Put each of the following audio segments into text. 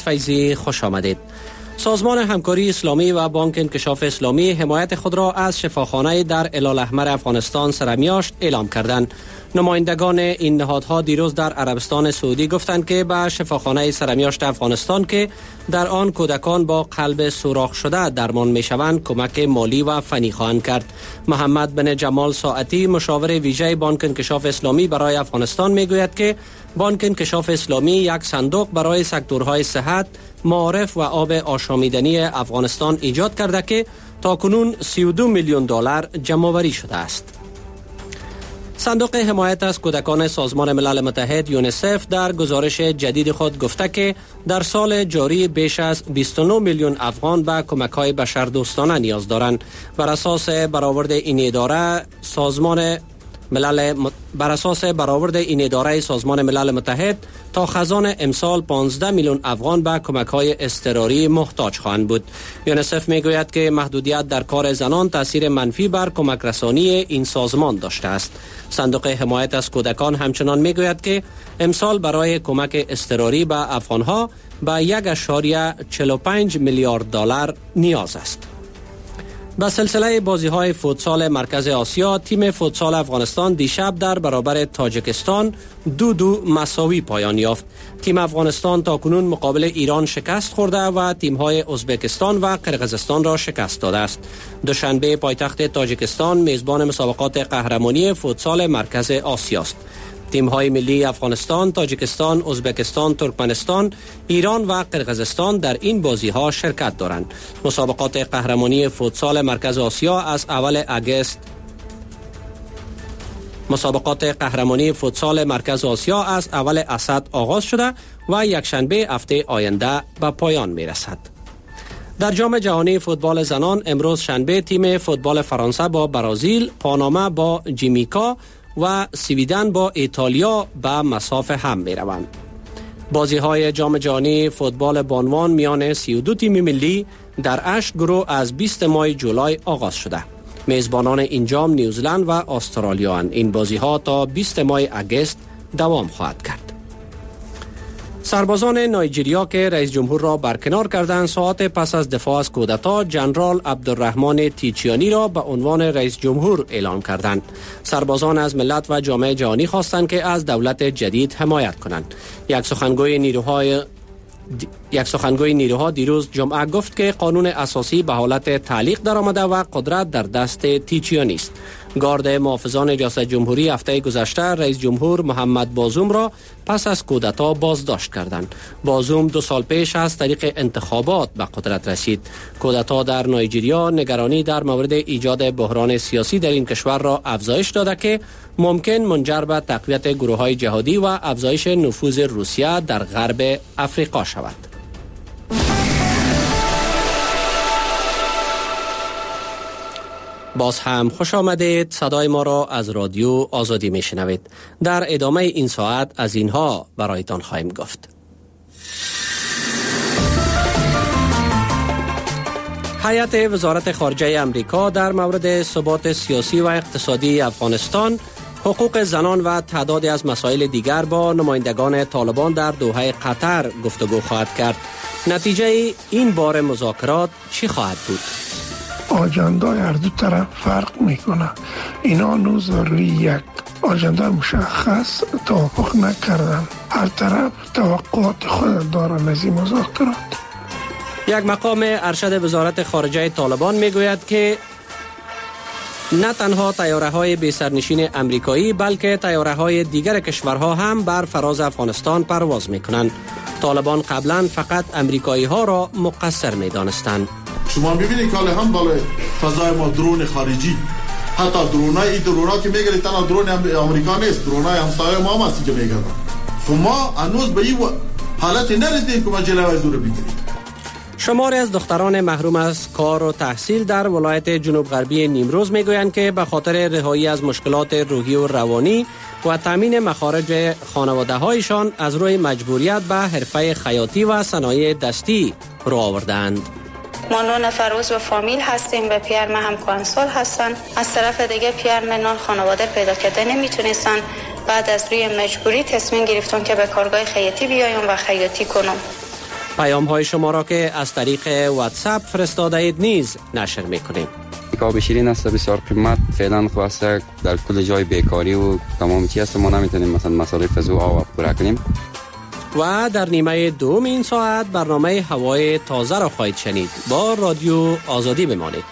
فیضی خوش آمدید. سازمان همکاری اسلامی و بانک انکشاف اسلامی حمایت خود را از شفاخانه در هلال‌احمر افغانستان سرمیاشت اعلام کردند. نمایندگان این نهادها دیروز در عربستان سعودی گفتند که به شفاخانه سرمیاشت افغانستان که در آن کودکان با قلب سوراخ شده درمان میشوند کمک مالی و فنی خواهند کرد. محمد بن جمال ساعتی مشاور ویژه بانک انکشاف اسلامی برای افغانستان میگوید که بانک انکشاف اسلامی یک صندوق برای سکتورهای صحت، معارف و آب آشامیدنی افغانستان ایجاد کرده که تاکنون 32 میلیون دلار جمع‌آوری شده است. صندوق حمایت از کودکان سازمان ملل متحد یونیسف در گزارش جدید خود گفته که در سال جاری بیش از 29 میلیون افغان به کمک‌های بشردوستانه نیاز دارند. بر اساس برآورد این اداره سازمان ملل متحد تا خزان امسال 15 میلیون افغان به کمک‌های اضطراری محتاج خواهند بود. یونیسف میگوید که محدودیت در کار زنان تاثیر منفی بر کمک رسانی این سازمان داشته است. صندوق حمایت از کودکان همچنان میگوید که امسال برای کمک اضطراری به افغان‌ها به 1.45 میلیارد دلار نیاز است. به سلسله بازی‌های فوتسال مرکز آسیا، تیم فوتسال افغانستان دیشب در برابر تاجیکستان 2-2 مساوی پایان یافت. تیم افغانستان تاکنون مقابل ایران شکست خورده و تیم‌های ازبکستان و قرقیزستان را شکست داده است. دوشنبه پایتخت تاجیکستان میزبان مسابقات قهرمانی فوتسال مرکز آسیا است. تیم‌های ملی افغانستان، تاجیکستان، ازبکستان، ترکمنستان، ایران و قرقیزستان در این بازی‌ها شرکت دارند. مسابقات قهرمانی فوتسال مرکز آسیا از اول اسد آغاز شده و یکشنبه هفته آینده به پایان می‌رسد. در جام جهانی فوتبال زنان امروز شنبه تیم فوتبال فرانسه با برزیل، پاناما با جامیکا و سویدن با ایتالیا به مصاف هم می روند. بازی های جام جهانی فوتبال بانوان میان 32 تیم ملی در 8 گروه از 20 ماه جولای آغاز شده. میزبانان این جام نیوزلند و استرالیا اند. این بازی ها تا 20 ماه اگست دوام خواهد کرد. سربازان نایجریا که رئیس جمهور را برکنار کردند ساعت پس از دفاع از کودتا جنرال عبدالرحمن تیچیانی را به عنوان رئیس جمهور اعلام کردند. سربازان از ملت و جامعه جهانی خواستند که از دولت جدید حمایت کنند. یک سخنگوی نیروها دیروز جمعه گفت که قانون اساسی به حالت تعلیق درآمده و قدرت در دست تیچیانی است. گارد محافظان ریاست جمهوری هفته گذشته رئیس جمهور محمد بازوم را پس از کودتا بازداشت کردند. بازوم 2 سال پیش از طریق انتخابات به قدرت رسید. کودتا در نایجریا نگرانی در مورد ایجاد بحران سیاسی در این کشور را افزایش داده که ممکن منجر به تقویت گروه‌های جهادی و افزایش نفوذ روسیه در غرب افریقا شود. باز هم خوش آمدید. صدای ما را از رادیو آزادی می شنوید. در ادامه این ساعت از اینها برایتان خواهیم گفت. هیئت وزارت خارجه امریکا در مورد ثبات سیاسی و اقتصادی افغانستان، حقوق زنان و تعدادی از مسائل دیگر با نمایندگان طالبان در دوحه قطر گفتگو خواهد کرد. نتیجه این بار مذاکرات چی خواهد بود؟ آجندای هر دو طرف فرق میکنه. اینا هنوز روی یک آجنده مشخص توافق نکردن. هر طرف توقعات خود دارن از این مذاکرات. یک مقام ارشد وزارت خارجه طالبان میگوید که نه تنها طیاره‌های بی سرنشین امریکایی بلکه طیاره‌های دیگر کشورها هم بر فراز افغانستان پرواز میکنند. طالبان قبلا فقط امریکایی‌ها را مقصر میدانستند. شما میبینید که هم بالای فضای ما درون خارجی، حتی درونا که میگیرید تنها درون امریکا نیست، درونای همسایه ما هم هستی که میگیرن. خب ما هنوز به این حالت نرسیدیم که ما جلوی زور بگیریم. شماری از دختران محروم از کار و تحصیل در ولایت جنوب غربی نیمروز میگویند که به خاطر رهایی از مشکلات روحی و روانی و تامین مخارج خانواده‌هایشان از روی مجبوریت به حرفه خیاطی و صنایع دستی رو آوردند. ما 9 نفر عضو فامیل هستیم. به پیر ما هم کانسول هستن. از طرف دیگه پیر منان خانواده پیدا کرده نمیتونستن. بعد از روی مجبوری تصمیم گرفتم که به کارگاه خیاطی بیایم و خیاطی کنم. پیام های شما را که از طریق واتساپ فرستاده اید نیز نشر میکنیم. آب شیرین است بسیار قیمت، فعلا خواسته در کل جای بیکاری و تمام چیز است، ما نمیتونیم مثلا مصارف از آب پورا کنیم. و در نیمه دوم این ساعت برنامه هوای تازه را خواهید شنید. با رادیو آزادی بمانید.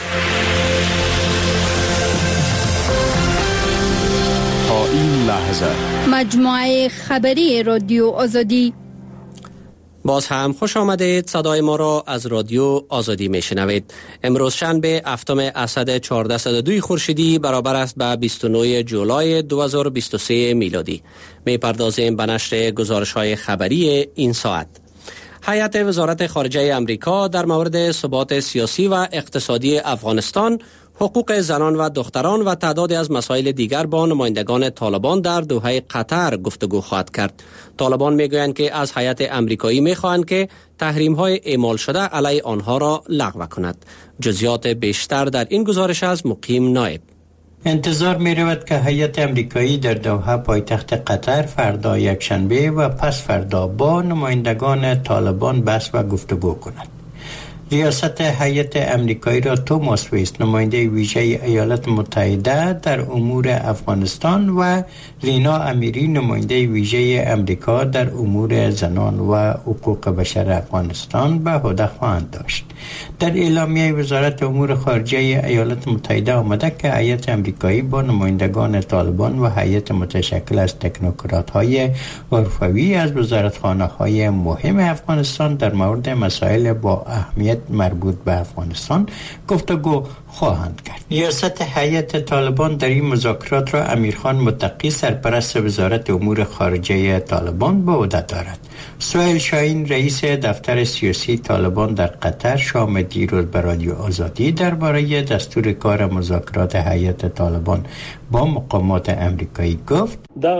تا این لحظه مجموعه خبری رادیو آزادی. باز هم خوش آمدید. صدای ما را از رادیو آزادی میشنوید. امروز شنبه هفتم اسد 1402 خورشیدی برابر است به 29 جولای 2023 میلادی. میپردازیم به نشر گزارش‌های خبری این ساعت. هیئت وزارت خارجه امریکا در مورد ثبات سیاسی و اقتصادی افغانستان، حقوق زنان و دختران و تعدادی از مسائل دیگر با نمایندگان طالبان در دوحه قطر گفتگو خواهد کرد. طالبان میگویند که از هیئت امریکایی میخواهند که تحریم‌های اعمال شده علیه آنها را لغو کند. جزئیات بیشتر در این گزارش از مقیم نایب. انتظار می رود که هیئت امریکایی در دوحه پایتخت قطر فردا یکشنبه و پس فردا با نمایندگان طالبان بحث و گفتگو کند. ریاست هیئت امریکایی را توماس ویس، نماینده ویژه ایالات متحده در امور افغانستان، و رینا امیری، نماینده ویژه امریکا در امور زنان و حقوق بشر افغانستان به عهده خواهند داشت. در اعلامیه وزارت امور خارجه ایالات متحده آمده که هیئت امریکایی با نمایندگان طالبان و هیئت متشکل از تکنوکرات‌های حرفه‌ای از وزارتخانه‌های مهم افغانستان در مورد مسائل با اهمیت مربوط به افغانستان گفتگو خواهند کرد. ریاست هیئت طالبان در این مذاکرات را امیرخان متقی، سرپرست وزارت امور خارجه طالبان، به عهده دارد. سهیل شاهین، رئیس دفتر سیاسی طالبان در قطر، شام دیروز به رادیو آزادی درباره دستور کار مذاکرات هیئت طالبان با مقامات امریکایی گفت: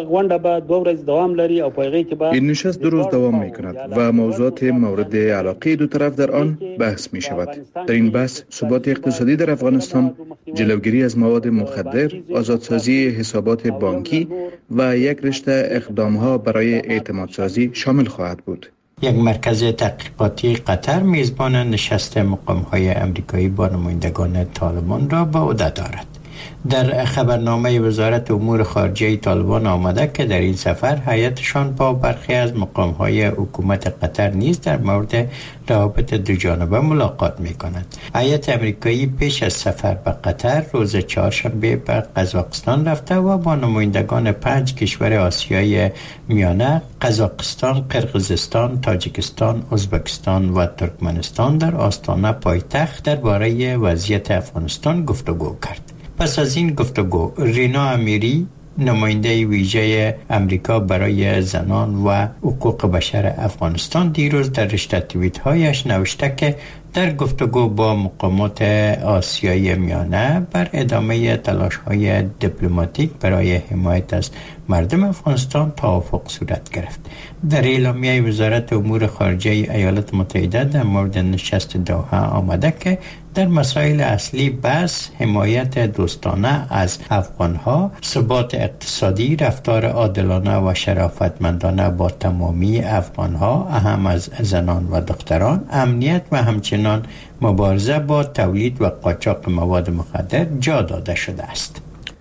این نشست 2 روز دوام می کند و موضوعات مورد علاقه دو طرف در آن بحث می شود. در این بحث ثبات اقتصادی در افغانستان، جلوگیری از مواد مخدر، آزادسازی حسابات بانکی و یک رشته اقدام‌ها برای اعتمادسازی شامل خواهد بود. یک مرکز تحقیقاتی قطر میزبان نشست مقام‌های امریکایی با نمایندگان طالبان را به عهده دارد. در خبرنامه وزارت امور خارجه طالبان آمده که در این سفر هیئتشان با برخی از مقام‌های حکومت قطر نیز در مورد روابط دوجانبه ملاقات می‌کند. هیئت امریکایی پیش از سفر به قطر روز چهارشنبه به قزاقستان رفته و با نمایندگان 5 کشور آسیای میانه، قزاقستان، قرقیزستان، تاجیکستان، ازبکستان و ترکمنستان در آستانه پایتخت درباره وضعیت افغانستان گفتگو کرد. پس از این گفتگو، رینا امیری، نماینده ویژه امریکا برای زنان و حقوق بشر افغانستان، دیروز در رشته توییت‌هایش نوشته که در گفتگو با مقامات آسیای میانه بر ادامه تلاش‌های دیپلماتیک برای حمایت از مردم افغانستان توافق صورت گرفت. در اعلامیه وزارت امور خارجه ایالات متحده در مورد نشست دوحه آمده که در مسائل اصلی بحث حمایت دوستانه از افغانها، ثبات اقتصادی، رفتار عادلانه و شرافتمندانه با تمامی افغانها، اهم از زنان و دختران، امنیت و همچنان مبارزه با تولید و قاچاق مواد مخدر جا داده شده است.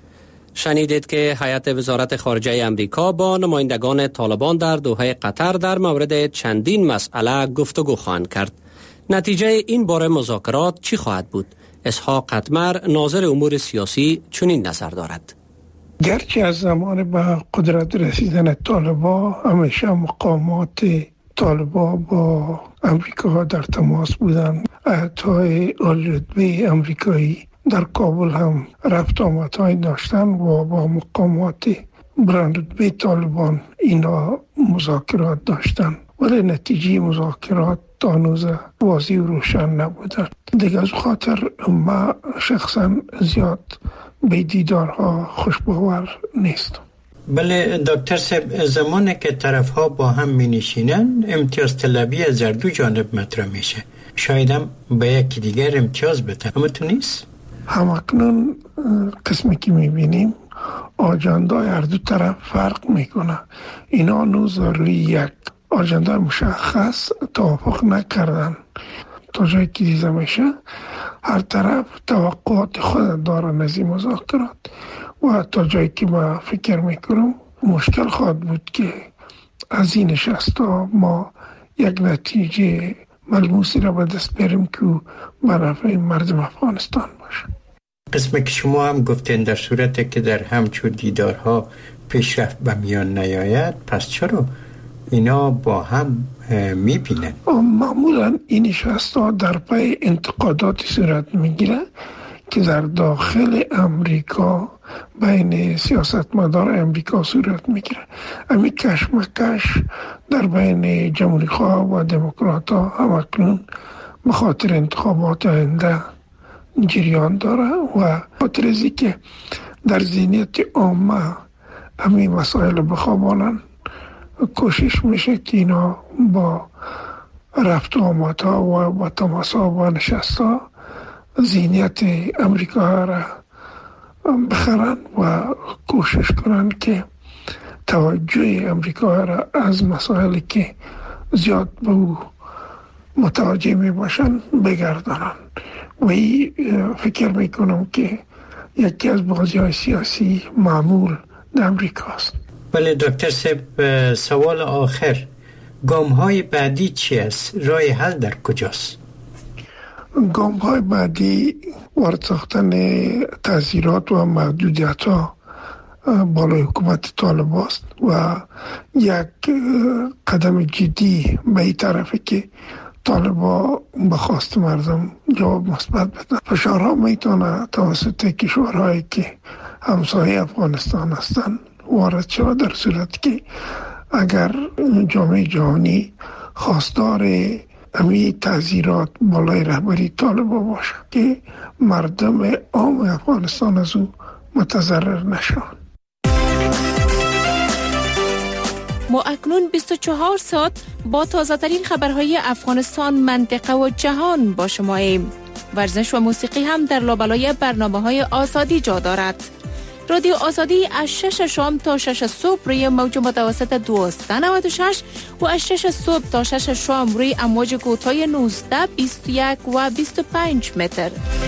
شنیدید که هیئت وزارت خارجه امریکا با نمایندگان طالبان در دوحه قطر در مورد چندین مسئله گفتگو خواهند کرد. نتیجه این باره مذاکرات چی خواهد بود؟ اسحاق قطمر، ناظر امور سیاسی، چنین نظر دارد. گرچه از زمان به قدرت رسیدن طالبا همیشه مقامات طالبا با امریکا در تماس بودند. ایت‌های عالی‌رتبه امریکایی در کابل هم رفت آمدهای داشتن و با مقامات بلندرتبه طالبان اینا مذاکرات داشتن، ولی نتیجه مذاکرات تا هنوز واضح و روشن نبوده. دیگه از خاطر ما شخصا زیاد به دیدارها خوشباور نیستم. بله دکتر صاحب، زمانی که طرفها با هم می نشینن امتیاز طلبی از هر دو جانب مطرح میشه. شاید هم به یکی دیگر امتیاز بده، اما تو نیست؟ همکنون قسمی که می بینیم آجندای هر دو طرف فرق میکنه. اینا نوز روی یک آژانده مشخص توافق نکردن. تا جایی که دیده میشه هر طرف توقعات خود داره نزی مذاکرات و تا جایی که ما فکر میکنم مشکل خواهد بود که از این نشست‌ها ما یک نتیجه ملموسی را به دست بیاریم که به نفع مردم افغانستان باشه. قسمی که شما هم گفتین در صورتی که در همچون دیدارها پیشرفت به میان نیاید، پس چرا اینا با هم میبینن؟ معمولا این نشست‌ها در پی انتقاداتی صورت میگیره که در داخل امریکا بین سیاستمدار امریکا صورت میگیره. امی کشمکش در بین جمهوری‌خواه و دموکرات‌ها همکنون به خاطر انتخابات آینده جریان داره و خاطر ازی که در ذهنیت عامه همین مسائل بخوابانن کوشش میشه که اینا با رفت و آمدها و با تماسها و نشستها ذهنیت امریکا را بخرن و کوشش کنن که توجه امریکا را از مسائلی که زیاد به او متوجه می باشن بگردانن و این فکر میکنم که یکی از بازی‌های سیاسی معمول در امریکاست. بله دکتر صاحب، سوال آخر، گام‌های بعدی چی است؟ راه حل در کجاست؟ گام‌های بعدی وارد ساختن تعزیرات و محدودیت‌ها بالای حکومت طالب است و یک قدم جدی به این طرفه که طالبا به خواست مردم جواب مثبت بدن. فشارها میتونه توسط کشورهایی که همسایه افغانستان هستند وارد شود در صورتی که اگر جامعه جهانی خواستار امی تعزیرات بالای رهبری طالبا باشه که مردم عام افغانستان از او متضرر نشوند. ما اکنون 24 ساعت با تازه ترین خبرهای افغانستان، منطقه و جهان با شماییم. ورزش و موسیقی هم در لابلای برنامه‌های آزادی جا دارد. رادیو آزادی از 6 شام تا 6 صبح روی موج متوسط 1296 و از 6 صبح تا 6 شام روی امواج کوتاه 19، 21 و 25 متر.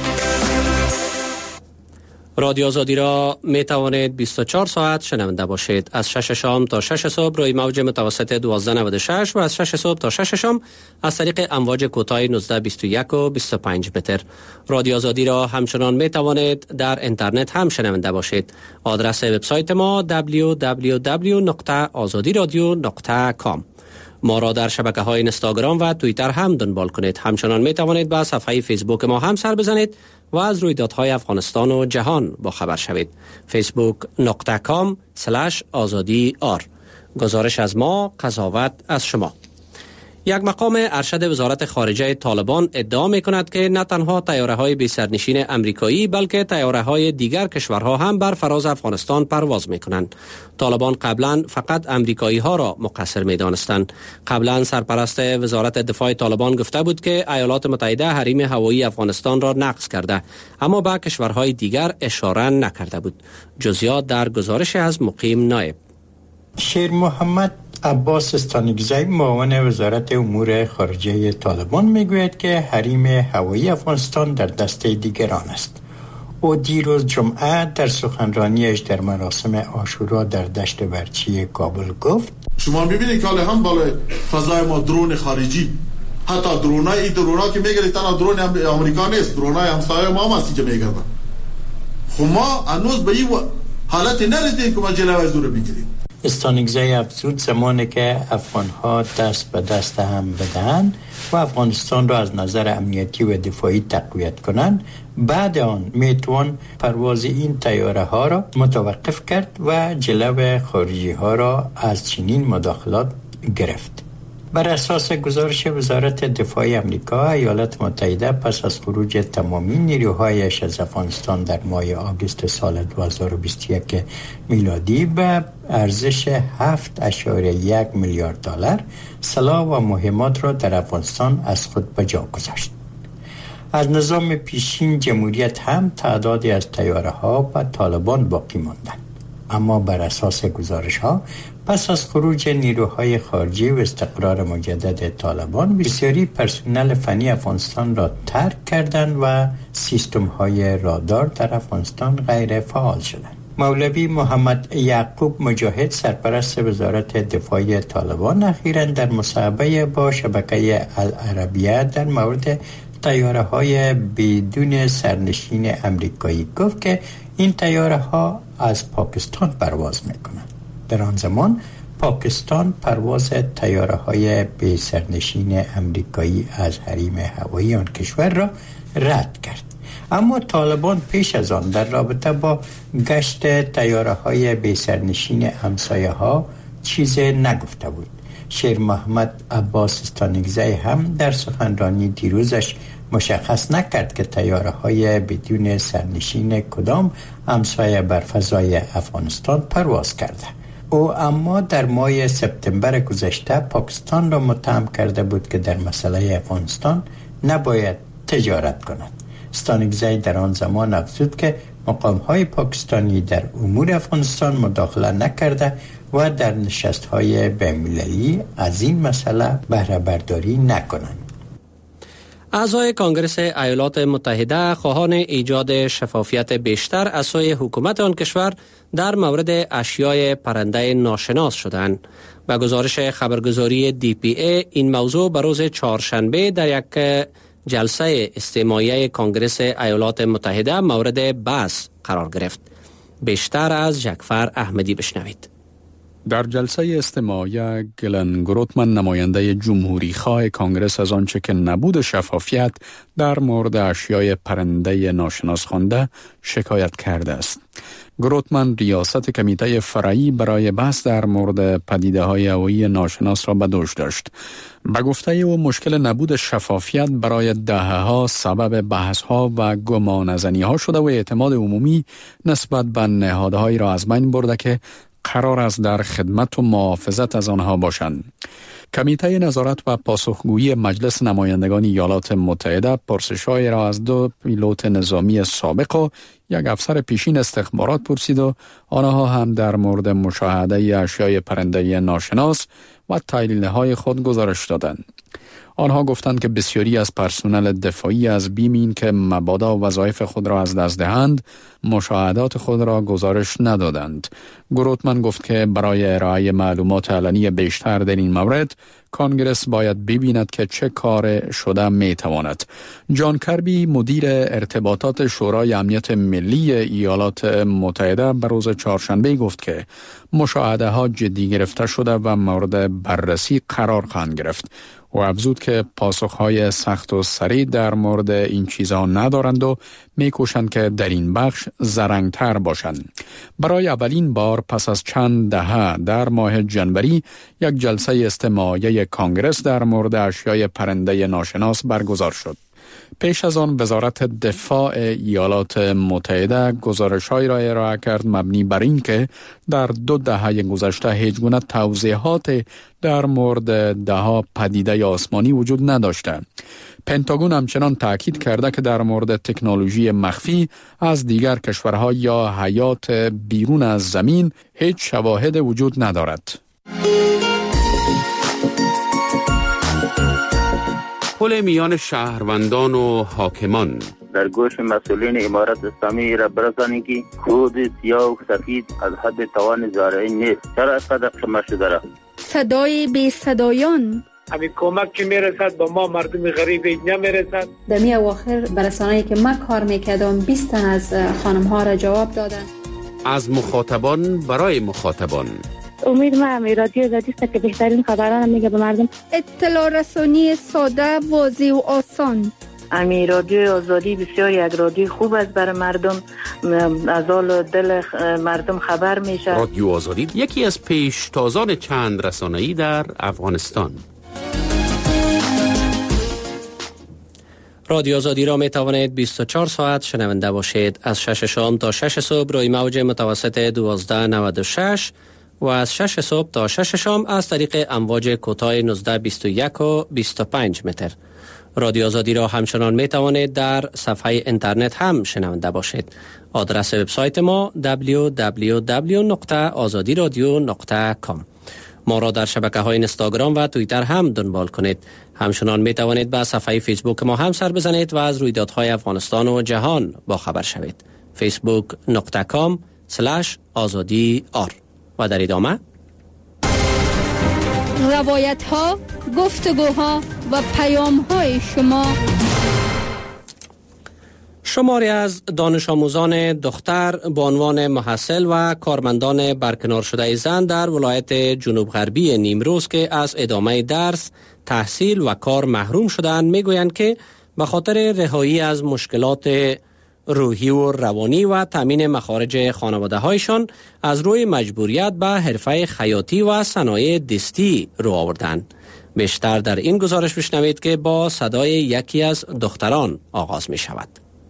رادیو آزادی را می توانید 24 ساعت شنونده باشید. از 6 شام تا 6 صبح روی موج متوسط 1296 و از 6 صبح تا 6 شام از طریق امواج کوتاه 19، 21 و 25 متر. رادیو آزادی را همچنان می توانید در اینترنت هم شنونده باشید. آدرس وبسایت ما www.azadiradio.com. ما را در شبکه‌های اینستاگرام و توییتر هم دنبال کنید. همچنان می توانید به صفحه فیسبوک ما هم سر بزنید و از رویدادهای افغانستان و جهان با خبر شوید. facebook.com/azadi_r. گزارش از ما، قضاوت از شما. یک مقام ارشد وزارت خارجه طالبان ادعا می کند که نه تنها تیاره‌های بی سرنشین امریکایی بلکه تیاره‌های دیگر کشورها هم بر فراز افغانستان پرواز می کنند. طالبان قبلا فقط امریکایی‌ها را مقصر می دانستند. قبلا سرپرست وزارت دفاع طالبان گفته بود که ایالات متحده حریم هوایی افغانستان را نقض کرده، اما به کشورهای دیگر اشاره نکرده بود. جزئیات در گزارش از مقیم نایب. شیر محمد عباس استانگزی، معاون وزارت امور خارجه طالبان، میگوید که حریم هوایی افغانستان در دست دیگران است. او دیروز جمعه در سخنرانیش در مراسم عاشورا در دشت ورچی کابل گفت: شما میبینید که هم بالای فضای ما درون خارجی، حتی درونای که میگیره تنها درون آمریکا نیست، درونای همسایه ما هم هستی که میگردن. خب ما هنوز به این حالت نرسیدیم که ما جلوی زور بگیریم. استانگزی افزود زمانی که افغانها دست به دست هم بدن و افغانستان را از نظر امنیتی و دفاعی تقویت کنند، بعد آن میتوان پرواز این طیاره ها را متوقف کرد و جلو خارجی ها را از چنین مداخلات گرفت. بر اساس گزارش وزارت دفاع آمریکا، ایالات متحده پس از خروج تمامی نیروهایش از افغانستان در ماه آگوست سال 2021 میلادی به ارزش 7.1 میلیارد دلار سلاح و مهمات را در افغانستان از خود به جا گذاشت. از نظام پیشین جمهوریت هم تعدادی از طیاره‌ها و طالبان باقی ماندند. اما بر اساس گزارش ها پس از خروج نیروهای خارجی و استقرار مجدد طالبان بسیاری پرسنل فنی افغانستان را ترک کردند و سیستم های رادار در افغانستان غیر فعال شدند. مولوی محمد یعقوب مجاهد سرپرست وزارت دفاع طالبان اخیراً در مصاحبه با شبکه العربیه در مورد طیاره های بدون سرنشین امریکایی گفت که این طیاره ها از پاکستان پرواز میکنند. در آن زمان پاکستان پرواز طیاره های بی سرنشین امریکایی از حریم هوایی آن کشور را رد کرد. اما طالبان پیش از آن در رابطه با گشت طیاره های بی سرنشین همسایه ها چیزی نگفته بود. شیر محمد عباس استانگزی هم در سخنرانی دیروزش مشخص نکرد که طیاره های بدون سرنشین کدام همسایه بر فضای افغانستان پرواز کرده. او اما در ماه سپتامبر گذشته پاکستان را متهم کرده بود که در مسئله افغانستان نباید تجارت کند. استانگزی در آن زمان افزود که مقام‌های پاکستانی در امور افغانستان مداخله نکرده و در نشست‌های بین‌المللی از این مسئله بهره برداری نکنند. اعضای کنگره ایالات متحده خواهان ایجاد شفافیت بیشتر از سوی حکومت آن کشور در مورد اشیای پرنده ناشناس شدند. به گزارش خبرگزاری DPA این موضوع به روز چهارشنبه در یک جلسه استماعی کنگره ایالات متحده مورد بحث قرار گرفت. بیشتر از جعفر احمدی بشنوید. در جلسه استماعی گلن گروتمن نماینده جمهوری خواه کانگرس از آنچه که نبود شفافیت در مورد اشیای پرنده ناشناس خوانده شکایت کرده است. گروتمن ریاست کمیته فرعی برای بحث در مورد پدیده‌های هوایی ناشناس را به دوش داشت. به گفته او مشکل نبود شفافیت برای دهه‌ها سبب بحث‌ها و گمانه‌زنی‌ها شده و اعتماد عمومی نسبت به نهادهایی را از بین برده که قرار است در خدمت و محافظت از آنها باشند. کمیته نظارت و پاسخگویی مجلس نمایندگان ایالات متحده پرسش‌هایی را از 2 پیلوت نظامی سابق و یک افسر پیشین استخبارات پرسید و آنها هم در مورد مشاهده اشیای پرنده ناشناس و تحلیل‌های خود گزارش دادند. آنها گفتند که بسیاری از پرسنل دفاعی از بیم این که مبادا وظایف خود را از دست دهند مشاهدات خود را گزارش ندادند. گروتمن گفت که برای ارائه معلومات علنی بیشتر در این مورد کانگرس باید ببیند که چه کار شده میتواند. جان کربی مدیر ارتباطات شورای امنیت ملی ایالات متحده به روز چهارشنبه گفت که مشاهده ها جدی گرفته شده و مورد بررسی قرار خواهند گرفت. و افزود که پاسخهای سخت و سریع در مورد این چیزها ندارند و میکوشند که در این بخش زرنگتر باشند. برای اولین بار پس از چند دهه در ماه جنوری یک جلسه استماعی کانگرس در مورد اشیای پرنده ناشناس برگزار شد. پیش از آن وزارت دفاع ایالات متحده گزارش‌هایی را ارائه کرد مبنی بر این که در 2 دهه گذشته هیچ گونه توضیحات در مورد ده‌ها پدیده آسمانی وجود نداشته. پنتاگون همچنان تاکید کرده که در مورد تکنولوژی مخفی از دیگر کشورها یا حیات بیرون از زمین هیچ شواهد وجود ندارد. پل میان شهروندان و حاکمان در گوش مسئولین امارت اسلامی را برسانید که خود سیاه و سفید از حد توان زارعی نیست. چرا اینقدر خمه شده را؟ صدای بی صدایان همین کمک که میرسد با ما مردم غریب نمیرسد. در می اواخر برسانه‌ای که من کار میکردم 20 تن از خانم ها را جواب دادن. از مخاطبان برای مخاطبان. امید ما رادیو آزادی است که بهترین خبران میگه به مردم. اطلاع رسانی ساده، واضح و آسان. امی رادیو آزادی بسیار یک رادیو خوب است برای مردم، از حال دل مردم خبر میشه. رادیو آزادی یکی از پیشتازان چند رسانه‌ای در افغانستان. رادیو آزادی را می توانید 24 ساعت شنونده باشید. از 6 شام تا 6 صبح روی موج متوسط 1296 و از 6 صبح تا 6 شام از طریق امواج کوتاه 19، 21 و 25 متر. رادیو آزادی را همچنان می توانید در صفحه اینترنت هم شنونده باشید. آدرس وبسایت ما www.azadiradio.com. ما را در شبکه‌های اینستاگرام و توییتر هم دنبال کنید. همچنان می توانید به صفحه فیسبوک ما هم سر بزنید و از رویدادهای افغانستان و جهان با خبر شوید. facebook.com/azadi.ar. و در ادامه روایت ها، گفتگوها و پیام های شما. شماری از دانش آموزان دختر به عنوان محصل و کارمندان برکنار شده زن در ولایت جنوب غربی نیمروز که از ادامه درس، تحصیل و کار محروم شدند میگویند که به خاطر رهایی از مشکلات روحی و روانی و تامین مخارج خانواده هایشان از روی مجبوریت به حرفه خیاطی و صنایع دستی رو آوردند. بیشتر در این گزارش بشنوید که با صدای یکی از دختران آغاز می شود.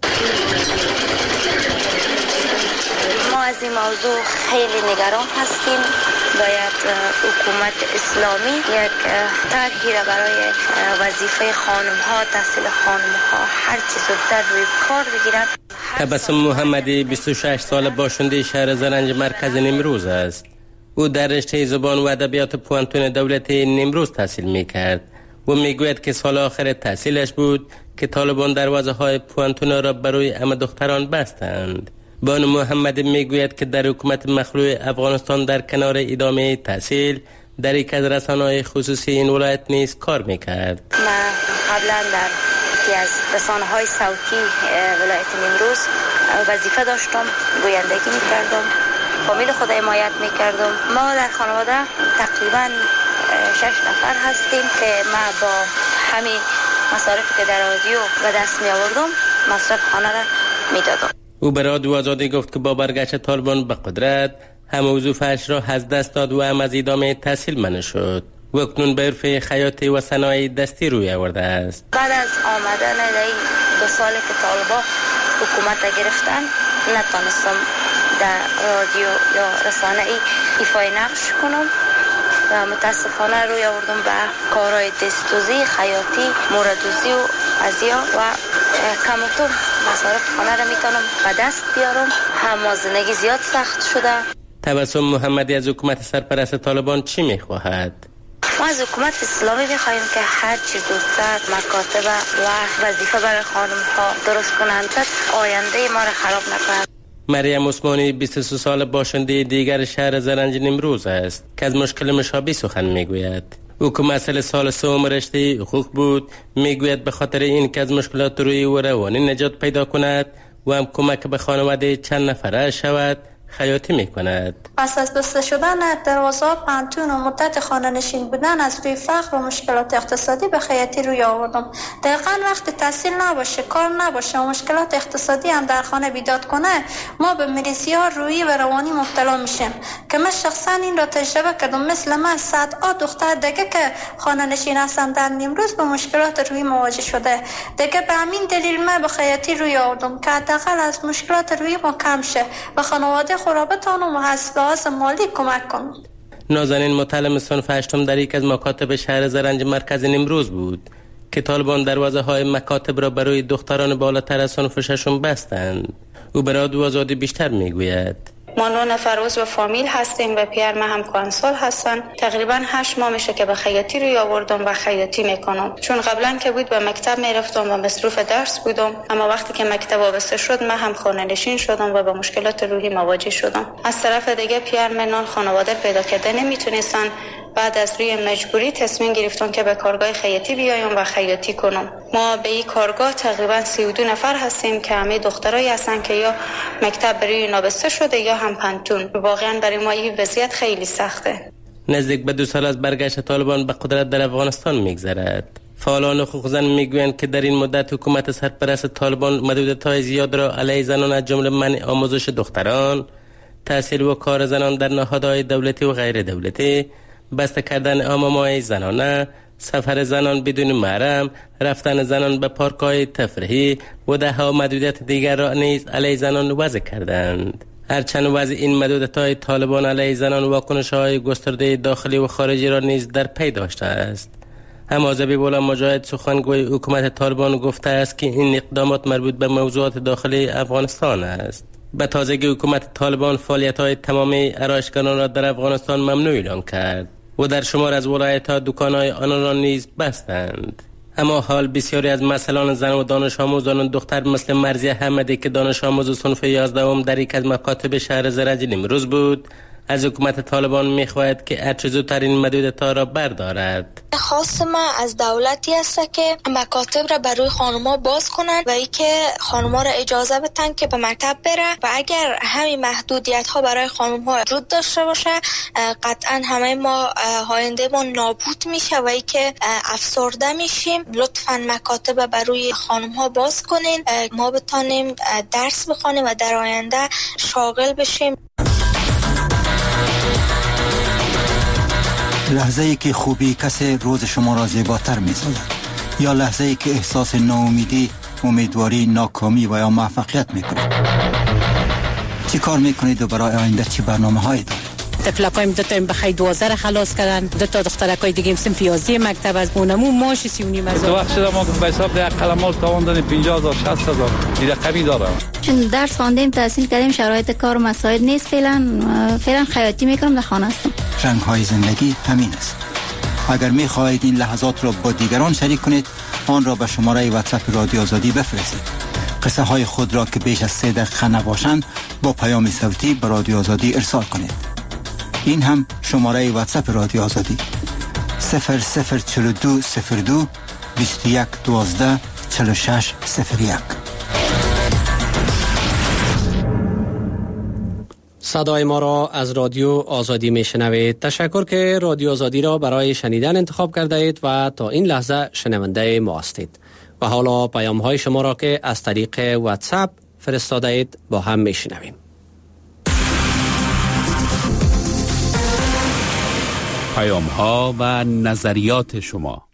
ما از این موضوع خیلی نگران هستیم. باید حکومت اسلامی یک طرحی را برای وظیفه خانم ها، تحصیل خانم ها هر چی زودتر روی کار بگیرند. تبسم محمدی 26 سال باشنده شهر زرنج مرکز نیمروز است. او در رشته زبان و ادبیات پوانتون دولتی نیمروز تحصیل میکرد و میگوید که سال آخر تحصیلش بود که طالبان دروازه های پوانتون را برای همه دختران بستند. بانو محمد میگوید که در حکومت مخلوع افغانستان در کنار ادامه تحصیل در یک از رسانه‌های خصوصی این ولایت نیز کار میکرد. من قبلا در یکی از رسانه‌های صوتی ولایت نیمروز وظیفه داشتم، گویندگی میکردم، فامیل خود حمایت میکردم. ما در خانواده تقریبا 6 نفر هستیم که ما با همین مصارفی که در رادیو به دست می آوردم مصرف خانه را میدادم. او به رادیو آزادی گفت که با برگشت طالبان به قدرت هم وظیفه‌اش را از دست داد و هم از ادامه تحصیل منع شد و اکنون به حرفه خیاطی و صنایع دستی روی آورده است. بعد از آمدن این 2 سالی که طالبان حکومت گرفتن نتونستم در رادیو یا رسانه‌ای ایفای نقش کنم و متاسفانه روی آوردم به کارهای دستوزی، خیاطی، موردوزی و ازیا و کمتر مصارف خانه را میتونم به دست بیارم. هم زندگی زیاد سخت شده. تبسم محمدی از حکومت سرپرست طالبان چی میخواهد؟ ما از حکومت اسلامی میخواهیم که هر چی زودتر مکاتب و وظیفه برای خانم ها درست کنند تا آینده ما را خراب نکنند. مریم عثمانی 23 سال باشنده دیگر شهر زرنج نیمروز است که از مشکل مشابه سخن میگوید. او که مسئله سال 3 رشته حقوق بود میگوید به خاطر این که از مشکلات روحی و روانی نجات پیدا کند و هم کمک به خانواده چند نفره شود خیاطی میکند. پس از بسته شدن دروازه پانتون و مدت خانه نشین بودن از روی فقر و مشکلات اقتصادی به خیاطی روی آوردم. دقیقاً وقت تحصیل نباشه، کار نباشه و مشکلات اقتصادی هم در خانه بیداد کنه، ما به مریضی‌ها روحی و روانی مبتلا میشیم که من شخصا این را تجربه کردم. مثل من صدها دختر دیگه که خانه نشین هستن در نیمروز به مشکلات روحی مواجه شده. دیگه به همین دلیل من به خیاطی روی آوردم که حداقل از مشکلات روحی ما کم شه و خانواده خرابتان و از مالی کمک کنم. نازنین متعلم صنف 8 در یک از مکاتب شهر زرنج مرکز نیمروز بود که طالبان دروازه های مکاتب را برای دختران بالاتر از صنف 6 بستند. او به رادیو آزادی بیشتر میگوید. ما 9 نفر عضو فامیل هستیم و پیر من هم کانسول هستن. تقریبا 8 ماه میشه که به خیاطی روی آوردم و خیاطی میکنم، چون قبلا که بود به مکتب میرفتم و مصروف درس بودم، اما وقتی که مکتب وابسته شد من هم خانه نشین شدم و با مشکلات روحی مواجه شدم. از طرف دیگه پیر من خانواده پیدا کرده نمیتونستن. بعد از روی مجبوری تصمیم گرفتم که به کارگاه خیاطی بیایم و خیاطی کنم. ما به این کارگاه تقریبا 32 نفر هستیم که همه دخترایی هستن که یا مکتب برای نابسته شده یا هم پانتون. واقعا برای ما این وضعیت خیلی سخته. نزدیک به 2 سال از برگشت طالبان به قدرت در افغانستان میگذرد. فعالان حقوق زن میگویند که در این مدت حکومت سرپرست طالبان محدودیت‌های زیاد را علیه زنان از جمله منع آموزش دختران، تحصیل و کار زنان در نهادهای دولتی و غیر دولتی، بسته کردن حمام‌های زنانه، سفر زنان بدون محرم، رفتن زنان به پارک‌های تفریحی و ده‌ها محدودیت دیگر را نیز علیه زنان وضع کردند. هرچند وضع این محدودیت‌های طالبان علیه زنان واکنش‌های گسترده داخلی و خارجی را نیز در پی داشته است. اما ذبیح الله مجاهد سخنگوی حکومت طالبان گفته است که این اقدامات مربوط به موضوعات داخلی افغانستان است. به تازگی حکومت طالبان فعالیت‌های تمامی آرایشگران را در افغانستان ممنوع اعلام کرد و در شمار از ولایت‌ها دکان‌های آنان را نیز بستند. اما حال بسیاری از مسئولان زن و دانش آموزان دختر مثل مرضیه حمدی که دانش آموز صنف 11 در یک از مکاتب شهر زرنج نیمروز بود، از حکومت طالبان می‌خواهد که هرچه زودتر این محدودیت‌ها را بردارد. خواست ما از دولتی است که مکاتب را برای خانم‌ها باز کنند و اینکه خانم‌ها را اجازه بدن که به مکتب بره و اگر همین محدودیت‌ها برای خانم‌ها وجود داشته باشه قطعاً همه ما آینده ما نابود میشه و اینکه افسرده میشیم. لطفاً مکاتب برای خانم‌ها باز کنین، ما بتونیم درس بخونیم و در آینده شاغل بشیم. لحظه ای که خوبی کسی روز شما را زیباتر می سازد، یا لحظه ای که احساس ناامیدی، امیدواری، ناکامی و یا موفقیت می کنید. چی کار می کنید و برای آینده چی برنامه هایی دارید؟ طفلکایم دوتایم بخی 12 خلاص کردن، دوتا دخترکای دیگه صنف 11 مکتب از اونمو ماش 39 هزار. تو وقت شده ما به حساب یک قلمال تاوان دادیم 50000 60000 دیگه قوی داره. چون درس خواندیم تحصیل کردیم شرایط کار مساعد نیست، فعلا خیاطی میکنم در خانه هستم. رنگ های زندگی همین است. اگر می خواهید این لحظات را با دیگران شریک کنید آن را به شماره واتساپ رادیو آزادی بفرستید. قصه های خود را که بیش از 3 دقیقه نباشند با پیام صوتی به رادیو آزادی ارسال کنید. این هم شماره واتساپ رادیو آزادی 0042 02 21 12 46 01. صدای ما را از رادیو آزادی میشنوید. تشکر که رادیو آزادی را برای شنیدن انتخاب کرده اید و تا این لحظه شنونده ما هستید. و حالا پیام های شما را که از طریق واتساپ فرستاده اید با هم میشنویم. پیام ها و نظریات شما.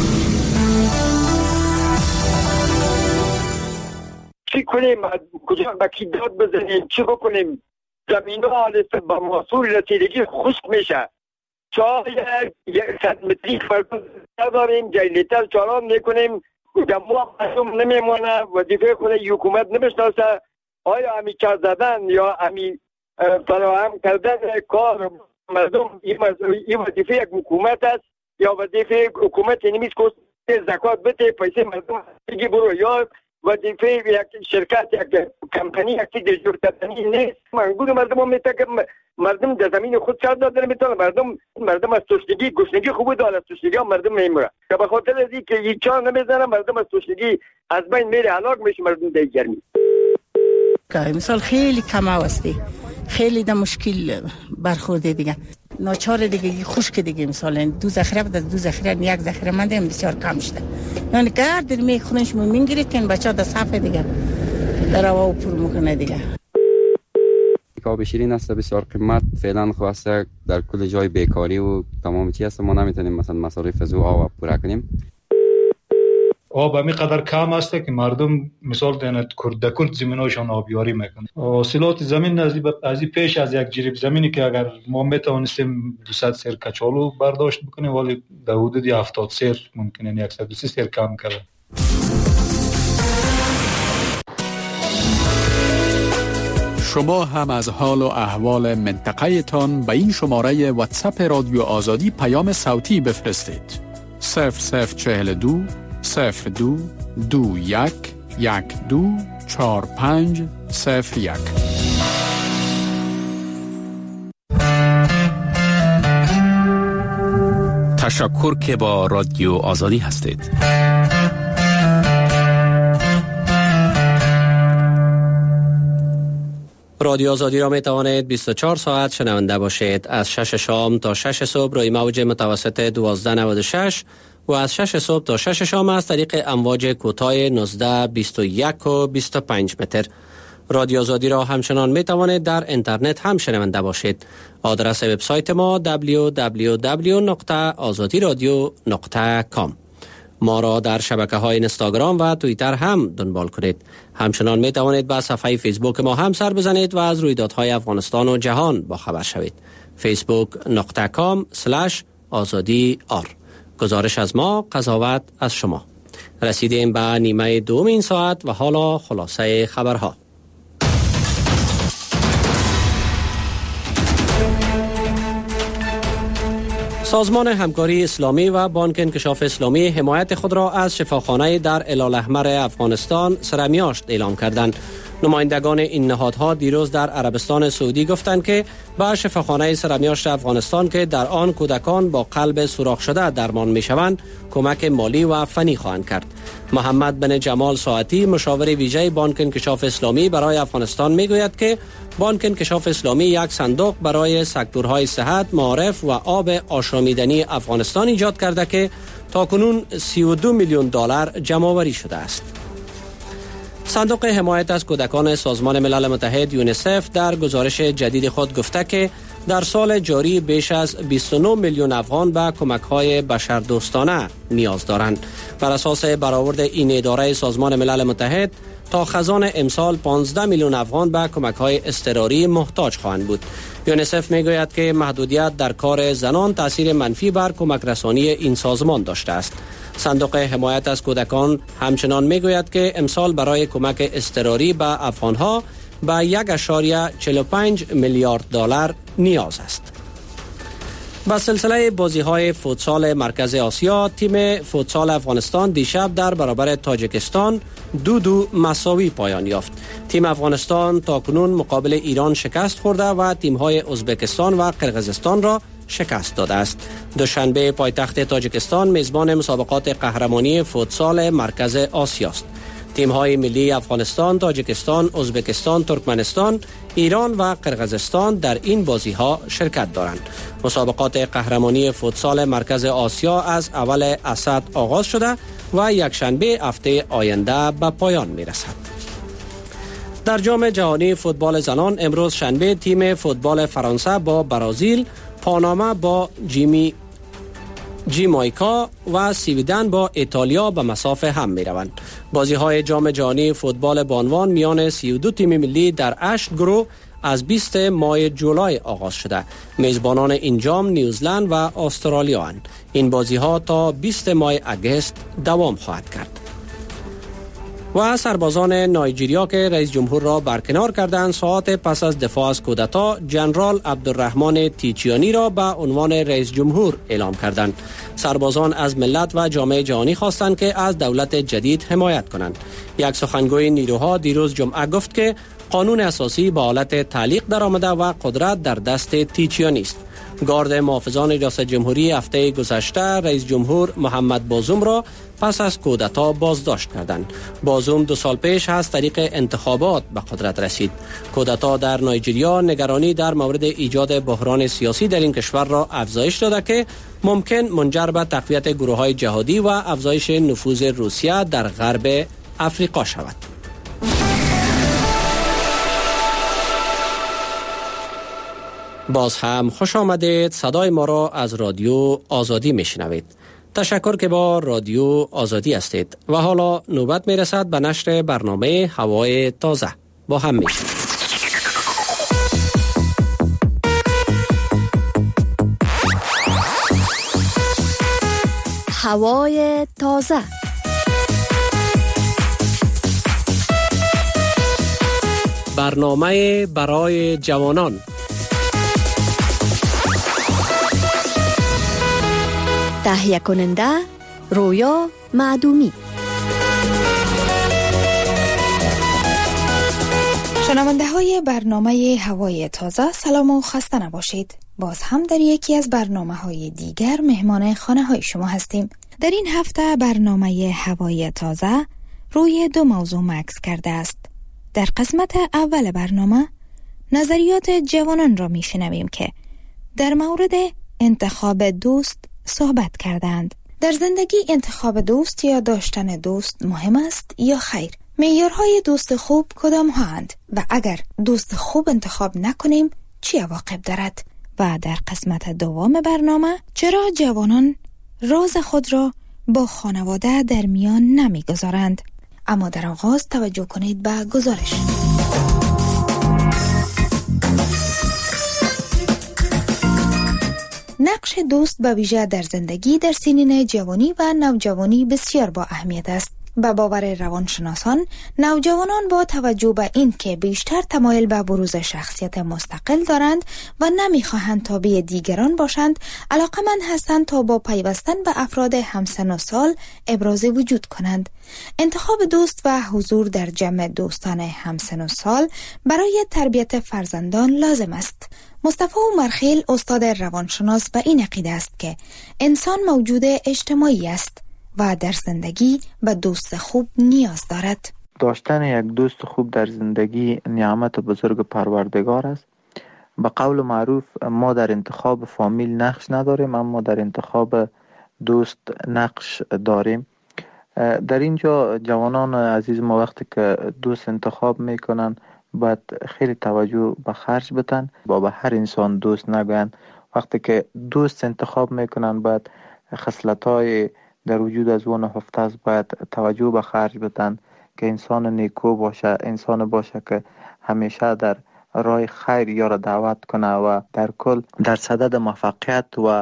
چی کنیم؟ کجا با کی داد بزنیم؟ چی بکنیم؟ زمین ها با محصول رسیدگی خشک میشه. شاید 100 متری فرق نداریم، جای لیتر چالان میکنیم، دموع مردم نمیمونه، وظیفه خود حکومت نمیشناسه. آیا همی کار زدن یا همی فراهم کردن کار مردم این وظیفه یک حکومت است یا وظیفه حکومت نمیست که زکات بده پیسه مردم بگی برو، یا وظیفه یک شرکت یک کمپانی یک چیز جور کردنی نیست. منگود مردم هم میتونه که مردم در زمین خود کار دادن میتونه. مردم از تشنگی گشنگی خوب داره، از تشنگی هم مردم میمیره که به خاطر از اینکه یک چا نمیزنه مردم از تشنگی از بین میره، هلاک میشه مردم در گرمی. مثال خیلی کم هستی، خیلی در مشکل برخورده دیگه، ناچار دیگه خشک دیگه. مثلا 2 ذخیره بود، از 2 ذخیره 1 ذخیره مندم بسیار کم شده. یعنی گرد می خونش میگیرید که بچا در صفحه دیگه در هوا پر میکنه دیگه. آب شیرین است بسیار قیمت، فعلا خواسته در کل جای بیکاری و تمام چیز است، ما نمیتونیم مثلا مصارف از آب پورا کنیم. آب همی قدر کم است که مردم مثال دهند کرد زمیناشان آبیاری میکنه. حاصلات زمین از پیش از یک جریب زمینی که اگر ما میتونستیم 200 سیر کچالو برداشت بکنیم ولی در حدود 70 سیر ممکنه 130 سیر کم کرده. شما هم از حال و احوال منطقه تان به این شماره واتساپ رادیو آزادی پیام صوتی بفرستید. 0042 02 21 12 45 01. تشکر که با رادیو آزادی هستید. رادیو آزادی را می توانید 24 ساعت شنونده باشید. از 6 شام تا 6 صبح روی موج متوسط 1296 و از 6 صبح تا 6 شام از طریق امواج کوتاه 19 21 و 25 متر. رادیو آزادی را همچنان می توانید در اینترنت هم شنونده باشید. آدرس وبسایت ما www.azadiradio.com. ما را در شبکه‌های اینستاگرام و توییتر هم دنبال کنید. همچنان می توانید به صفحه فیسبوک ما هم سر بزنید و از رویدادهای افغانستان و جهان با خبر شوید. facebook.com/azadi.ar. گزارش از ما، قضاوت از شما. رسیدیم به نیمه دوم این ساعت و حالا خلاصه خبرها. سازمان همکاری اسلامی و بانک انکشاف اسلامی حمایت خود را از شفاخانه در هلال‌احمر افغانستان سرمیاشت اعلام کردند. نمایندگان این نهادها دیروز در عربستان سعودی گفتند که به شفاخانه سرمیاشت افغانستان که در آن کودکان با قلب سوراخ شده درمان می‌شوند کمک مالی و فنی خواهند کرد. محمد بن جمال ساعتی مشاور ویژه بانک انکشاف اسلامی برای افغانستان میگوید که بانک انکشاف اسلامی یک صندوق برای سکتورهای صحت، معارف و آب آشامیدنی افغانستان ایجاد کرده که تاکنون 32 میلیون دلار جمع‌آوری شده است. صندوق حمایت از کودکان سازمان ملل متحد یونیسف در گزارش جدید خود گفته که در سال جاری بیش از 29 میلیون افغان به کمک‌های بشردوستانه نیاز دارند. بر اساس برآورد این اداره سازمان ملل متحد تا خزان امسال 15 میلیون افغان به کمک‌های اضطراری محتاج خواهند بود. یونیسف میگوید که محدودیت در کار زنان تاثیر منفی بر کمک رسانی این سازمان داشته است. صندوق حمایت از کودکان همچنان میگوید که امسال برای کمک اضطراری به افغانها به 1.45 میلیارد دلار نیاز است. با سلسله بازی‌های فوتسال مرکز آسیا، تیم فوتسال افغانستان دیشب در برابر تاجیکستان 2-2 مساوی پایان یافت. تیم افغانستان تاکنون مقابل ایران شکست خورده و تیم‌های ازبکستان و قرقیزستان را شکست داده است. دوشنبه پایتخت تاجیکستان میزبان مسابقات قهرمانی فوتسال مرکز آسیا است. تیم‌های ملی افغانستان، تاجیکستان، ازبکستان، ترکمنستان، ایران و قرقیزستان در این بازی‌ها شرکت دارند. مسابقات قهرمانی فوتسال مرکز آسیا از اول اسد آغاز شده و یکشنبه هفته آینده به پایان می‌رسد. در جام جهانی فوتبال زنان امروز شنبه تیم فوتبال فرانسه با برزیل، پاناما با جامائیکا و سویدن با ایتالیا به مسافه هم می روند. بازی های جام جهانی فوتبال بانوان میان 32 تیم ملی در 8 گروه از 20 ماه جولای آغاز شده. میزبانان این جام نیوزلند و استرالیا اند. این بازی ها تا 20 ماه اگست دوام خواهد کرد. و سربازان نایجیریا که رئیس جمهور را برکنار کردند ساعت پس از دفاع از کودتا جنرال عبدالرحمن تیچیانی را به عنوان رئیس جمهور اعلام کردند. سربازان از ملت و جامعه جهانی خواستند که از دولت جدید حمایت کنند. یک سخنگوی نیروها دیروز جمعه گفت که قانون اساسی به حالت تعلیق درآمده و قدرت در دست تیچیانی است. گارد محافظان ریاست جمهوری هفته گذشته رئیس جمهور محمد بازوم را پس از کودتا بازداشت کردند. بازوم 2 سال پیش از طریق انتخابات به قدرت رسید. کودتا در نایجیریا نگرانی در مورد ایجاد بحران سیاسی در این کشور را افزایش داده که ممکن منجر به تقویت گروه‌های جهادی و افزایش نفوذ روسیه در غرب افریقا شود. باز هم خوش آمدید. صدای ما را از رادیو آزادی میشنوید. تشکر که با رادیو آزادی هستید و حالا نوبت میرسد به نشر برنامه هوای تازه. با هم میشنوید. هوای تازه. برنامه برای جوانان. تهیه کننده رویا معدومی. شنونده های برنامه هوای تازه سلام و خسته نباشید. باز هم در یکی از برنامه های دیگر مهمان خانه های شما هستیم. در این هفته برنامه هوای تازه روی 2 موضوع مکس کرده است. در قسمت اول برنامه نظریات جوانان را می شنویم که در مورد انتخاب دوست صحبت کردند. در زندگی انتخاب دوست یا داشتن دوست مهم است یا خیر؟ معیارهای دوست خوب کدام هستند و اگر دوست خوب انتخاب نکنیم چه عواقب دارد؟ و در قسمت دوم برنامه چرا جوانان راز خود را با خانواده در میان نمیگذارند. اما در آغاز توجه کنید به گزارش. نقش دوست به ویژه در زندگی در سنین جوانی و نوجوانی بسیار با اهمیت است. به باور روانشناسان، نوجوانان با توجه به این که بیشتر تمایل به بروز شخصیت مستقل دارند و نمیخواهند تابع دیگران باشند، علاقمند هستند تا با پیوستن به افراد همسن و سال ابراز وجود کنند. انتخاب دوست و حضور در جمع دوستان همسن و سال برای تربیت فرزندان لازم است. مصطفی عمرخیل استاد روانشناس به این عقیده است که انسان موجود اجتماعی است و در زندگی به دوست خوب نیاز دارد. داشتن یک دوست خوب در زندگی نعمت بزرگ پروردگار است. به قول معروف ما در انتخاب فامیل نقش نداریم، اما در انتخاب دوست نقش داریم. در اینجا جوانان عزیز ما وقتی که دوست انتخاب میکنن باید خیلی توجه به خرج بدن، با به هر انسان دوست نگوین. وقتی که دوست انتخاب میکنن باید خصلت‌های در وجود از اون هفته است باید توجه به خرج بدن که انسان نیکو باشه، انسان باشه که همیشه در راه خیر یا را دعوت کنه و در کل در صدد موفقیت و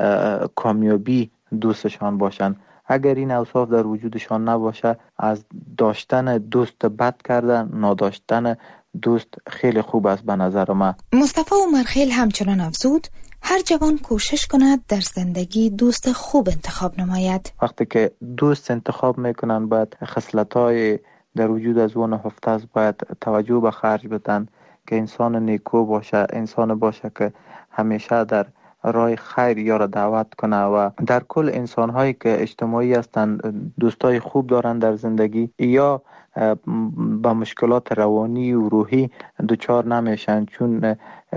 کامیابی دوستشان باشن. اگر این اوصاف در وجودشان نباشه، از داشتن دوست بد کردن، نداشتن دوست خیلی خوب است به نظر من. مصطفی عمرخیل همچنان افزود هر جوان کوشش کند در زندگی دوست خوب انتخاب نماید. وقتی که دوست انتخاب میکنن باید خصلت‌های در وجود از اون هفته است باید توجه به خرج بدن که انسان نیکو باشه، انسان باشه که همیشه در راه خیر یا را دعوت کنه و در کل انسان‌هایی که اجتماعی هستند دوستای خوب دارن در زندگی یا با مشکلات روانی و روحی دچار نمیشن، چون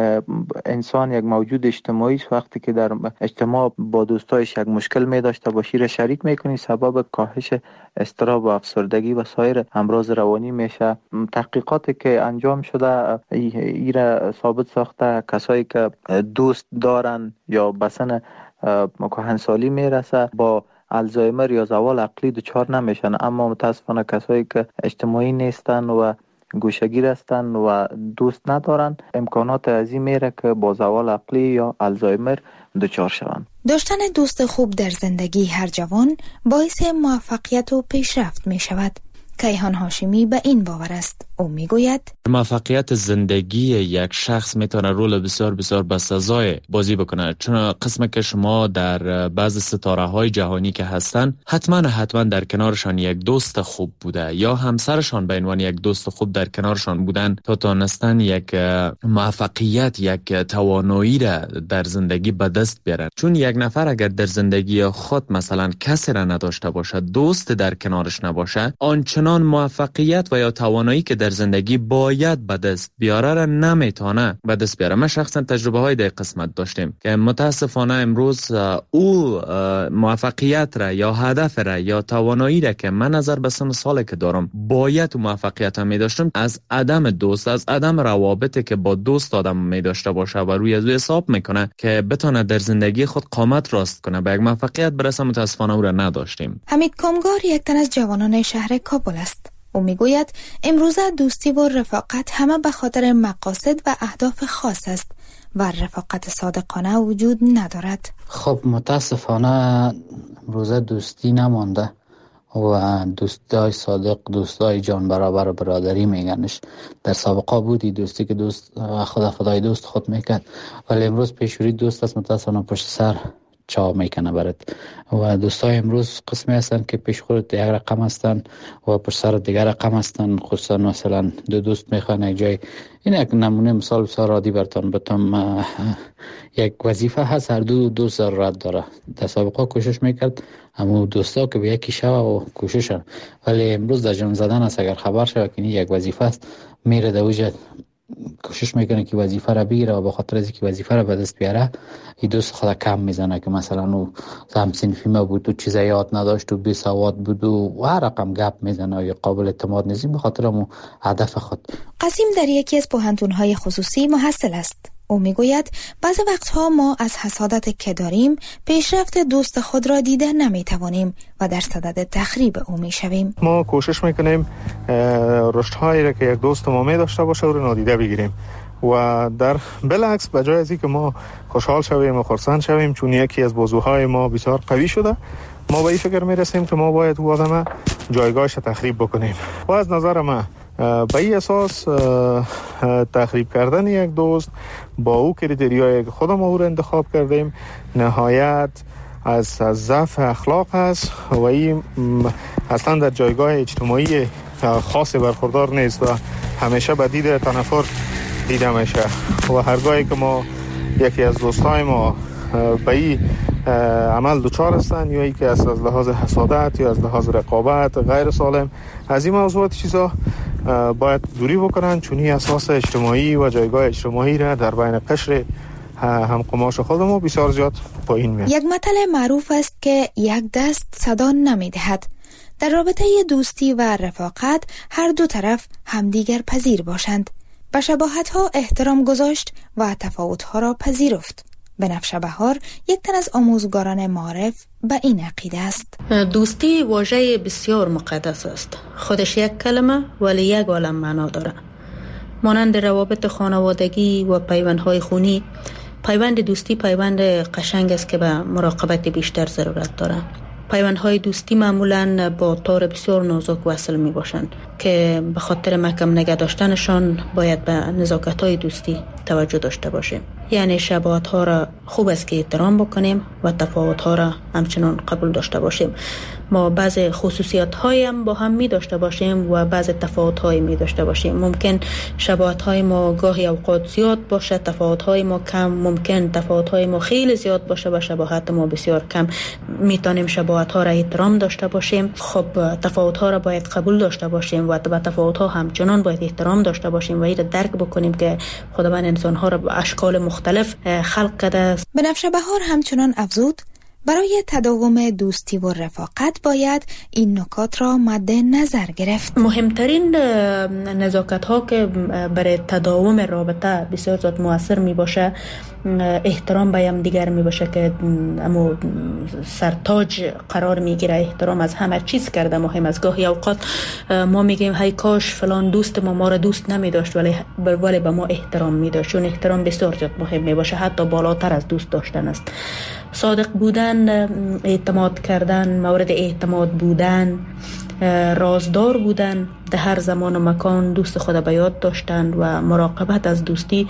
انسان یک موجود اجتماعی است. وقتی که در اجتماع با دوستایش یک مشکل می داشته باشی را شریک میکنی، سبب کاهش اضطراب و افسردگی و سایر امراض روانی میشه. تحقیقاتی که انجام شده ای را ثابت ساخته کسایی که دوست دارن یا به سن کهنسالی میرسه با الزایمر یا زوال عقلی دچار نمیشن، اما متاسفانه کسایی که اجتماعی نیستن و گوشه‌گیر هستن و دوست ندارن امکانات عظیم میره که با زوال عقلی یا الزایمر دچار شوند. داشتن دوست خوب در زندگی هر جوان باعث موفقیت و پیشرفت می شود. کیهان هاشمی به این باور است. او میگوید موفقیت زندگی یک شخص میتونه رول بسیار بسیار بسزای بازی بکنه، چون قسمه که شما در بعض ستاره های جهانی که هستن حتما در کنارشان یک دوست خوب بوده یا همسرشان به عنوان یک دوست خوب در کنارشان بودن تا تونستن یک موفقیت، یک توانایی را در زندگی به دست بیارن. چون یک نفر اگر در زندگی خود مثلا کسی را نداشته باشه، دوست در کنارش نباشه، آنچنان موفقیت و یا توانایی که در زندگی باید به دست بیاره را نمیتونه به دست بیاره. ما شخصا تجربه های در قسمت داشتیم که متاسفانه امروز او موفقیت را یا هدف را یا توانایی را که من نظر به سن سال که دارم باید موفقیت را می داشتم، از عدم دوست، از عدم روابطی که با دوست آدم می داشته باشه و روی از حساب میکنه که بتونه در زندگی خود قامت راست کنه به یک موفقیت برسه، متاسفانه او را نداشتیم. حمید کامگار یک تن از جوانان شهر کابل است. او میگوید امروزه دوستی و رفاقت همه به خاطر مقاصد و اهداف خاص است و رفاقت صادقانه وجود ندارد. خب متاسفانه امروزه دوستی نمانده و دوستای صادق، دوستای جان برابر برادری میگنش. در سابقه بودی دوستی که دوست خدای دوست خود میکرد، ولی امروز پیشوری دوست است متاسفانه پشت سر چا میکنه برد و دوستای امروز قسمی هستن که پیش خود یک رقم هستن و پر سر دیگر رقم هستن. خصوصا مثلا دو دوست میخوان یک جای، این یک نمونه مثال بسیار عادی براتون بتم. یک وظیفه هست، هر دو دوست ضرورت داره. در سابقه کوشش میکرد اما دوستا که به یکی شو و کوششن، ولی امروز در جنگ زدن است. اگر خبر شد که یک وظیفه است میره در وجه کوشش میکنه که وظیفه را بگیره و به خاطر از اینکه وظیفه را به دست بیاره این دوست خود کم میزنه که مثلا او هم صنفی ما بود و چیزا یاد نداشت و بی سواد بود و هر رقم گپ میزنه یا قابل اعتماد نیست به خاطر مو هدف خود. قاسم در یکی از پوهنتون‌های خصوصی محصل است. او میگوید بعضی وقتها ما از حسادت که داریم پیشرفت دوست خود را دیده نمیتوانیم و در صدد تخریب او میشویم. ما کوشش میکنیم رشدهایی را که یک دوست ما می داشته باشه او را نادیده بگیریم و در بالعکس به جای از اینکه ما خوشحال شویم و خرسند شویم چون یکی از بازوهای ما بسیار قوی شده، ما به این فکر میرسیم که ما باید او آدم جایگاهش تخریب بکنیم. و از نظر من به این اساس تخریب کردن یک دوست با او کریتریایی که خودم او را انتخاب کردیم نهایت از ضعف اخلاق است و این اصلا در جایگاه اجتماعی خاصی برخوردار نیست و همیشه به دید تنفر دیده میشه. و هرگاهی که ما یکی از دوستای ما به این عمل دچار هستن یا ای که از لحاظ حسادت یا از لحاظ رقابت غیر سالم از این موضوعات چیزا باید دوری بکنن، چون این اساس اجتماعی و جایگاه اجتماعی را در بین قشر همقماش خودمون بسیار زیاد پایین میاد. یک متل معروف است که یک دست صدا نمیدهد. در رابطه دوستی و رفاقت هر دو طرف همدیگر پذیر باشند، به شباهت‌ها احترام گذاشت و تفاوت‌ها را پذیرفت. بنفشه بهار یک تن از آموزگاران معارف به این عقیده است. دوستی واژه بسیار مقدس است. خودش یک کلمه ولی یک عالم معنا داره. مانند روابط خانوادگی و پیوندهای خونی، پیوند دوستی پیوند قشنگ است که به مراقبت بیشتر ضرورت داره. پیوندهای دوستی معمولاً با تار بسیار نازک وصل می باشند که به خاطر محکم نگه داشتنشان باید به نزاکت‌های دوستی توجه داشته باشیم. یعنی شباهت‌ها را خوب است که احترام بکنیم و تفاوت‌ها را همچنان قبول داشته باشیم. ما بعض خصوصیات‌های هم با هم می داشته باشیم و بعض تفاوت‌های می داشته باشیم. ممکن شباهت‌های ما گاهی اوقات زیاد باشه، تفاوت‌های ما کم. ممکن تفاوت‌های ما خیلی زیاد باشه و شباهت ما بسیار کم. میتونیم شباهت‌ها را احترام داشته باشیم. خب تفاوت‌ها را باید قبول داشته باشیم و به تفاوت‌ها همچنان باید احترام داشته باشیم و این را درک بکنیم که خداوند انسان‌ها را به اشکال مختلف خلق کرده است. بنفشه بهار همچنان افزود برای تداوم دوستی و رفاقت باید این نکات را مد نظر گرفت. مهمترین نزاکت ها که برای تداوم رابطه بسیار زیاد مؤثر می باشه احترام به هم دیگر می باشه که اما سرتاج قرار می گیره. احترام از همه چیز کرده مهم است. گاهی اوقات ما میگیم هی کاش فلان دوست ما را دوست نمی داشت ولی به ما احترام می داشت، چون احترام بسیار زیاد مهم می باشه، حتی بالاتر از دوست داشتن است. صادق بودن، اعتماد کردن، مورد اعتماد بودن، رازدار بودن، در هر زمان و مکان دوست خود به یاد داشتن و مراقبت از دوستی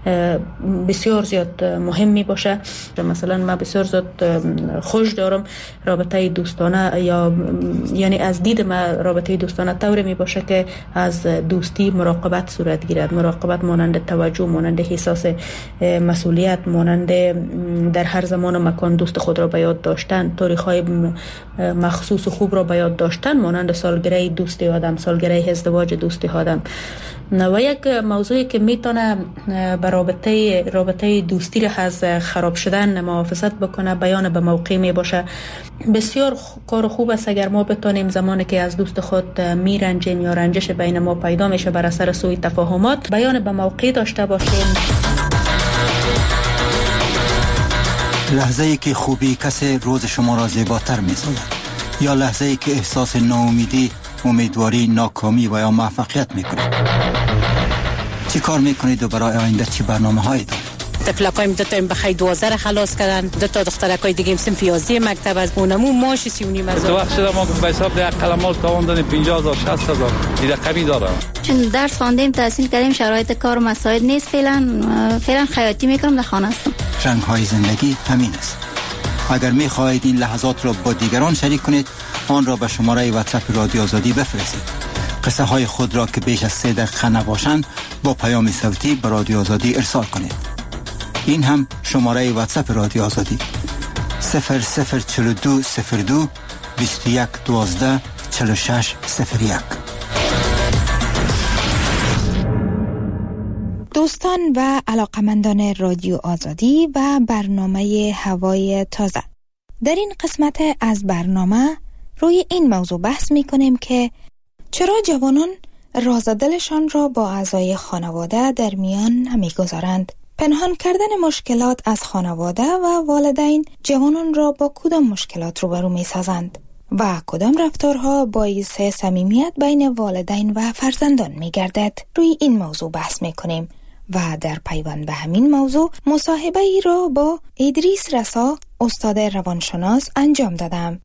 بسیار زیاد مهم می باشه. مثلا من بسیار زیاد خوش دارم رابطه دوستانه یعنی از دید من رابطه دوستانه طوری می باشه که از دوستی مراقبت صورت گیرد. مراقبت مانند توجه، مانند احساس مسئولیت، مانند در هر زمان و مکان دوست خود را به یاد داشتن، تاریخ‌های مخصوص و خوب را به یاد داشتن، مانند سالگره دوستی آدم، سالگره ازدواج دوستی آدم. و یک موضوعی که میتونه به رابطه دوستی را از خراب شدن محافظت بکنه بیان به موقع می باشه. بسیار کار خوب است اگر ما بتونیم زمانی که از دوست خود میرنجیم یا رنجش بین ما پیدا میشه بر اثر سوء تفاهمات بیان به موقع داشته باشیم. لحظه ای که خوبی کسی روز شما را زیباتر می‌سازد یا لحظه ای که احساس ناامیدی، امیدواری، ناکامی و یا موفقیت میکنید. چی کار میکنید و برای آینده چی برنامه‌هایی دارید؟ طفلکایم دوتایم بخی 12 را خلاص کردن، دو تا دخترکای دیگه هم صنف 11 مکتب از اونمو ماش 39 هزار. تو وقت شده ما به حساب ده قلماش تاوان 50000 60000 این رقمی داره. چون درس خواندیم تحصیل کردیم شرایط کار و مساعد نیست فعلا خیاطی میکنم در خانه هستم. رنگ های زندگی همین است. اگر می‌خواهید این لحظات را با دیگران شریک کنید آن را به شماره واتساپ رادیو آزادی بفرستید. قصه های خود را که بیش از 3 دقیقه نباشند با پیام صوتی به رادیو آزادی ارسال کنید. این هم شماره واتساپ رادیو آزادی 004202 21 12 46 01. دوستان و علاقمندان رادیو آزادی و برنامه هوای تازه، در این قسمت از برنامه روی این موضوع بحث می کنیم که چرا جوانان راز دلشان را با اعضای خانواده در میان نمی گذارند پنهان کردن مشکلات از خانواده و والدین جوانان را با کدام مشکلات روبرو می سازند و کدام رفتارها باعث صمیمیت بین والدین و فرزندان می گردد؟ روی این موضوع بحث می کنیم و در پیوند به همین موضوع مصاحبه ای را با ادریس رسا استاد روانشناس انجام دادم.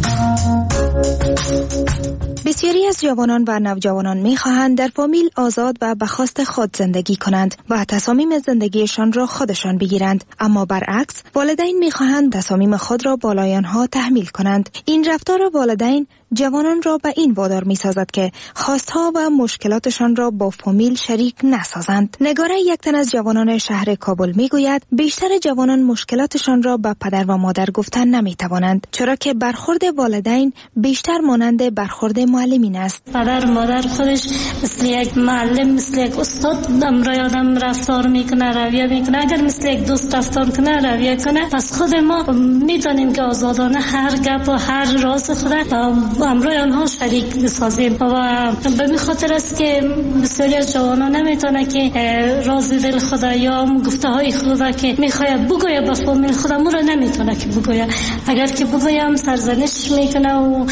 بسیاری از جوانان و نوجوانان می‌خواهند در فامیل آزاد و به خواست خود زندگی کنند و تصامیم زندگیشان را خودشان بگیرند، اما برعکس والدین می‌خواهند تصامیم خود را بالای آنها تحمیل کنند. این رفتار والدین جوانان را به این وادار می‌سازد که خواستها و مشکلاتشان را با فامیل شریک نسازند. نگاره یک تن از جوانان شهر کابل می‌گوید بیشتر جوانان مشکلاتشان را به پدر و مادر گفتن نمی‌توانند، چرا که برخورد والدین بیشتر مانند برخورد معلمین است. پدر و مادر خودش مثل یک معلم، مثل یک استاد امرای آدم رفتار میکنه، رویه میکنه. اگر مثل یک دوست رفتار کنه، رویه کنه، پس خود ما میتونیم که آزادانه هر گپ و هر راز خود امرای آنها شریک بسازیم و به این خاطر است که بسیاری از جوانان نمیتونه که راز دل خود یا گفته های خود که میخواد بگویه به فامیل خود را نمیتونه که بگویه. اگر که بگویم سرزنش میکنه و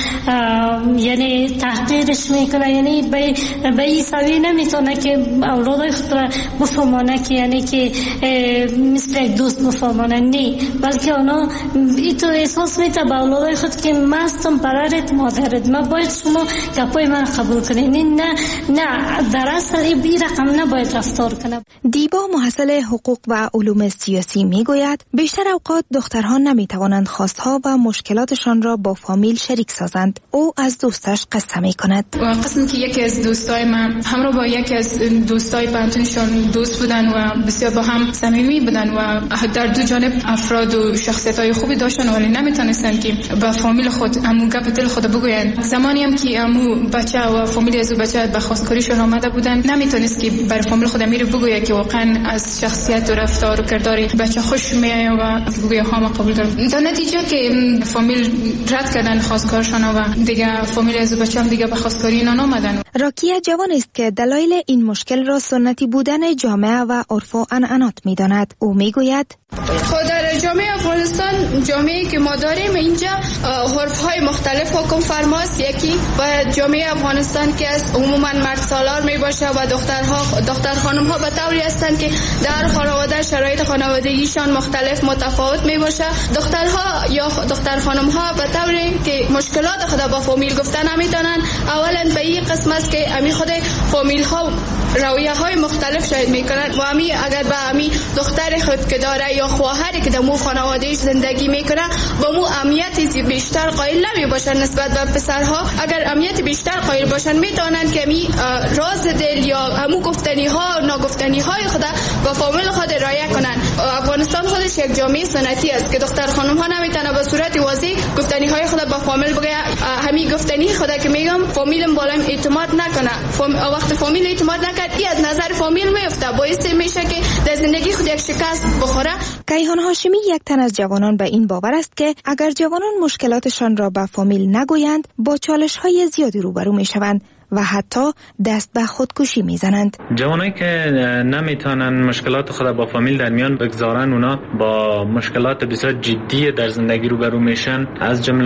یعنی تحقیرش میکنه، یعنی به این سوی نمیتونه که اولادای خود را بفهمانه که یعنی که مثل یک دوست بفهمانه، نه، بلکه اونا ایتو احساس میته به اولادای خود که من هستم پدرت مادرت، من باید شما گپای من قبول کنین. نه در اصل این رقم نباید رفتار کنه. دیبا محصل حقوق و علوم سیاسی میگوید بیشتر اوقات دخترها نمیتوانند خواستها و مشکلاتشان را با فامیل شریک سازند. او از دوستش قصه میکند. قسم که یکی از دوستای من همراه با یکی از دوستای پانتونشون دوست بودن و بسیار با هم صمیمی بودن و در دو جانب افراد و شخصیت‌های خوبی داشتن، ولی نمیتونستن که با فامیل خود همون گپ دل خود بگوین. زمانی هم که همون بچه و فامیل از بچه به خواستگاریشون آمده بودن، نمیتونست که بر فامیل خود میره بگویه که واقعا از شخصیت و رفتار و کردار بچه خوش میاد و بگویه ها ما قبول دارم. در نتیجه که فامیل رد کردن خواستگارشون و دیگه فامیل از بچه هم دیگه به خواستگاری اینا نامدن. راکیه جوان است که دلایل این مشکل را سنتی بودن جامعه و عرف و عنعنات میداند. او میگوید خود در جامعه افغانستان، جامعه‌ای که ما داریم اینجا عرف‌های مختلف حکم فرماست. یکی با جامعه افغانستان که از عموما مرد سالار می باشه و دختر خانم‌ها به طوری هستند که در خانواده شرایط خانوادگیشان مختلف متفاوت می باشه. دخترها یا دختر خانم‌ها به طوری که مشکلات خود با فامیل گفتن نمیتونن. اولا به این قسم است که امی خود فامیل‌ها رویه‌های مختلف شاید میکنن و امی اگر به امی دختر خود که داره یا خواهری که در مو خانوادهش زندگی میکنه با مو امنیت بیشتر قائل نمی باشن نسبت به پسرها. اگر امنیت بیشتر قائل باشن میتونن که امی راز دل یا همو گفتنی ها و ناگفتنی های خود با فامیل خود رعایت کنن. افغانستان خودش یک جامعه سنتی است که دختر خانم ها نمیتونه به صورت واضح گفتنی های خود با فامیل بگه. همین گفتنی خود که میگم فامیلم بالایم اعتماد نکنه. وقت فامیل اعتماد نکنه ای از نظر فامیل میفته، باعث میشه که در زندگی خود یک شکست بخوره. کیهان هاشمی یک تن از جوانان به این باور است که اگر جوانان مشکلاتشان را به فامیل نگویند با چالش‌های زیادی روبرو میشوند و حتی دست به خودکشی میزنند. جوانایی که نمیتونن مشکلات خود با فامیل در میان بگذارن، اونا با مشکلات بسیار جدی در زندگی روبرو میشن، از جمله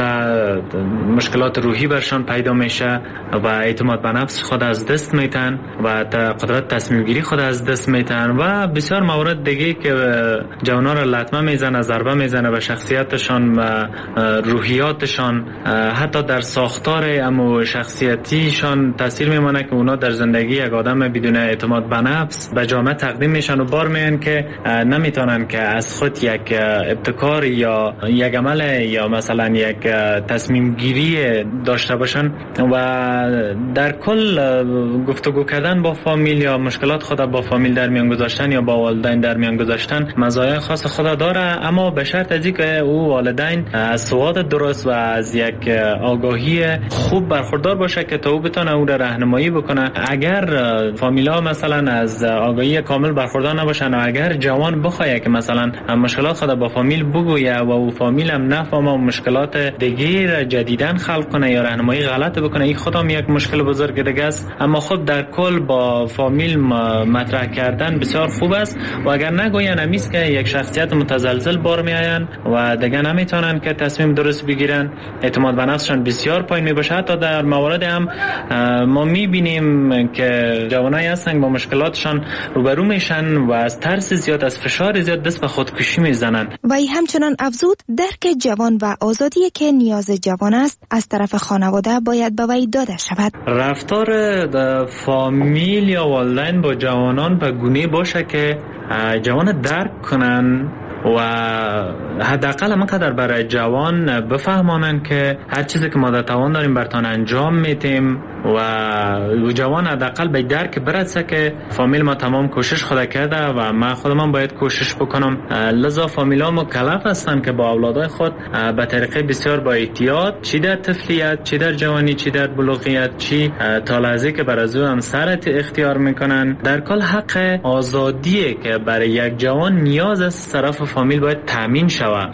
مشکلات روحی برشان پیدا میشه و اعتماد به نفس خود از دست میتن و قدرت تصمیم گیری خود از دست میتن و بسیار موارد دیگه که جوانا را لطمه میزنه، ضربه میزنه به شخصیتشان و روحیاتشان، حتی در ساختار امو شخصیتیشان تاثیر میمونه که اونا در زندگی یک آدم بدون اعتماد به نفس به جامعه تقدیم میشن و بار میان که نمیتونن که از خود یک ابتکار یا یک عمل یا مثلا یک تصمیم گیری داشته باشن و در کل گفتگو کردن با فامیل یا مشکلات خود با فامیل در میان گذاشتن یا با والدین در میان گذاشتن مزایای خاص خود داره، اما به شرط از اینکه او والدین از سواد درست و از یک آگاهی خوب برخوردار باشه که تا او بتونه را راهنمایی بکنه. اگر فامیلا مثلا از آگاهی کامل برخوردار نباشن و اگر جوان بخواد که مثلا مشکلات خود با فامیل بگویه و او فامیل هم نفهمه و مشکلات دیگه جدیدن خلق کنه یا راهنمایی غلط بکنه، این خودم یک مشکل بزرگ دیگه است. اما خب در کل با فامیل مطرح کردن بسیار خوب است و اگر نگوین همیست که یک شخصیت متزلزل بار میآین و دیگه نمیتونن که تصمیم درست بگیرن، اعتماد به نفسشان بسیار پایین میباشه. حتی در موارد هم ما میبینیم که جوانایی هستن با مشکلاتشان روبرو میشن و از ترس زیاد، از فشار زیاد دست به خودکشی میزنن. و ای همچنان افزود درک جوان و آزادی که نیاز جوان است از طرف خانواده باید به وی داده شود. رفتار فامیل یا والدین با جوانان به گونه باشه که جوان درک کنن و حداقل همانقدر برای جوان بفهمانن که هر چیزی که ما در توان داریم برتان انجام میتیم و جوان حداقل به درک برسه که فامیل ما تمام کوشش خود کرده و من خودم باید کوشش بکنم. لذا فامیلا مکلف هستن که با اولادای خود به طریقه بسیار با احتیاط، چی در طفلیت، چی در جوانی، چی در بلوغیت، چی تا لحظه که بر از او همسرت اختیار میکنن، در کل حق آزادیه که برای یک جوان نیاز از طرف فامیل باید تامین شود.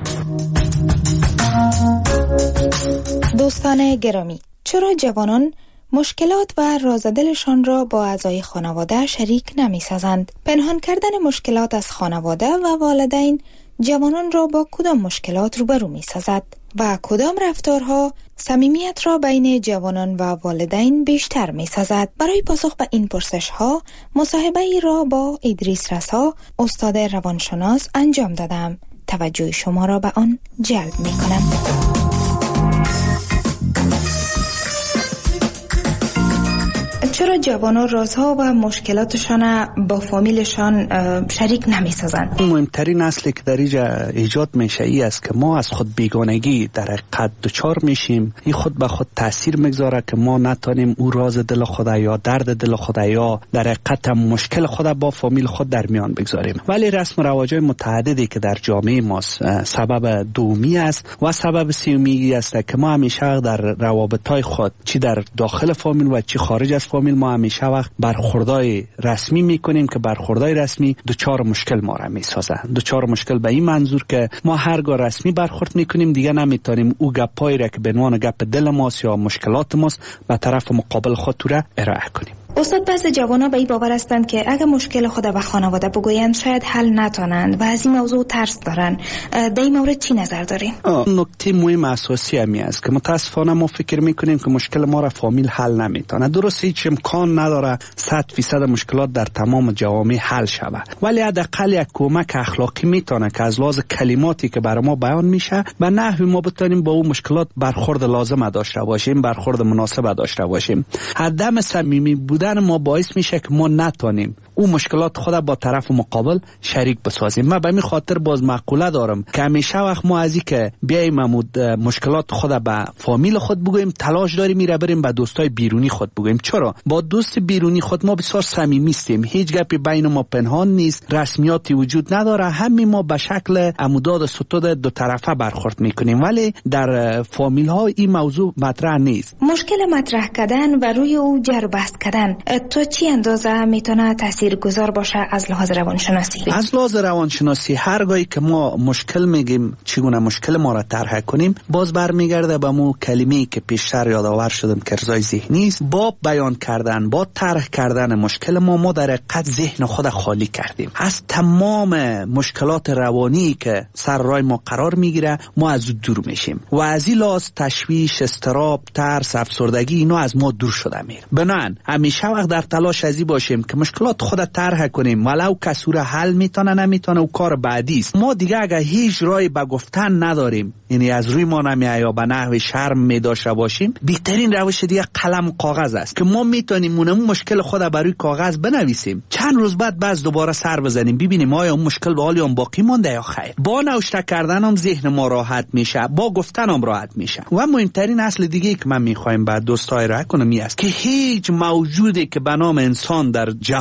دوستان گرامی، چرا جوانان مشکلات و راز دلشان را با اعضای خانواده شریک نمی سازند؟ پنهان کردن مشکلات از خانواده و والدین جوانان را با کدام مشکلات روبرو می سازد و کدام رفتارها صمیمیت را بین جوانان و والدین بیشتر می سازد؟ برای پاسخ به این پرسش ها مصاحبه ای را با ادریس رسا، استاد روانشناس انجام دادم. توجه شما را به آن جلب می کنم. چرا جوانان رازها و مشکلاتشان با فامیلشان شریک نمی سازند؟ مهمترین اصلی که در اینجا ایجاد میشه ای است که ما از خود بیگانگی در حقیقت دچار میشیم. این خود به خود تاثیر میگذاره که ما نتونیم او راز دل خود یا درد دل خود یا در حقیقت مشکل خود با فامیل خود در میان بگذاریم. ولی رسم و رواج‌های متعددی که در جامعه ما سبب دومی است و سبب سومی است که ما همیشه در روابط‌های خود چی در داخل فامیل و چی خارج از فامیل ما همیشه وقت برخوردای رسمی میکنیم که برخوردای رسمی دوچار مشکل ما را میسازه. دوچار مشکل به این منظور که ما هرگاه رسمی برخورد میکنیم دیگه نمیتونیم او گپایی را که به عنوان گپ دل ماست یا مشکلات ماست به طرف مقابل خود را ارائه کنیم. استاد، بعضی جوانا به این باور هستند که اگر مشکل خود به خانواده بگویند شاید حل نتونند و از این موضوع ترس دارن. در این مورد چی نظر دارین؟ نکته مهم اساسی همی است که متاسفانه ما فکر میکنیم که مشکل ما را فامیل حل نمیتونه. درست هیچ امکان نداره 100% مشکلات در تمام جوامع حل شود، ولی حداقل یک کمک اخلاقی میتونه که از لحاظ کلماتی که برای ما بیان میشه به نحوی ما بتونیم با اون مشکلات برخورد لازم داشته باشیم، برخورد مناسب داشته باشیم. عدم صمیمی بودن ما باعث میشه که ما نتونیم او مشکلات خود با طرف مقابل شریک بسازیم. من به این خاطر باز مقوله دارم که همیشه وقت ما از این که بیایم مشکلات خود به فامیل خود بگویم تلاش داریم میره بریم به دوستای بیرونی خود بگویم. چرا؟ با دوست بیرونی خود ما بسیار صمیمی هستیم، هیچ گپی بین ما پنهان نیست، رسمیاتی وجود نداره، همین ما به شکل عموداد ستود دو طرفه برخورد میکنیم. ولی در فامیل ها این موضوع مطرح نیست. مشکل مطرح کردن و روی او جر بحث کردن تو چی اندازه میتونه تاثیرگذار باشه از لحاظ روانشناسی؟ از لحاظ روانشناسی هرگاهی که ما مشکل میگیم چگونه مشکل ما را طرح کنیم باز برمیگرده به مو کلمه‌ای که پیشتر یادآور شدم که ارضای ذهنی است. با بیان کردن، با طرح کردن مشکل ما در حقیقت ذهن خود خالی کردیم از تمام مشکلات روانی که سر راه ما قرار میگیره. ما از او دور میشیم و از این لحاظ تشویش، اضطراب، ترس، افسردگی اینا از ما دور شده میره. بنابراین همیشه وقت در تلاش ازی باشیم که مشکلات خود طرح کنیم، ولو کسور حل میتونه نمیتونه و کار بعدی است. ما دیگه اگه هیچ راهی به گفتن نداریم، یعنی از روی ما نمیاد یا به نحو شرم میداشته باشیم، بهترین روش دیگه قلم و کاغذ است که ما میتونیم اون مشکل خود بر روی کاغذ بنویسیم، چند روز بعد باز دوباره سر بزنیم ببینیم آیا اون مشکل به حال اون باقی مونده یا خیر. با نوشته کردن هم ذهن ما راحت میشه، با گفتن هم راحت میشه. و مهمترین اصل دیگه که من میخوایم بعد دوستای را کنم این است که هیچ موجودی که به نام انسان در جهان وجود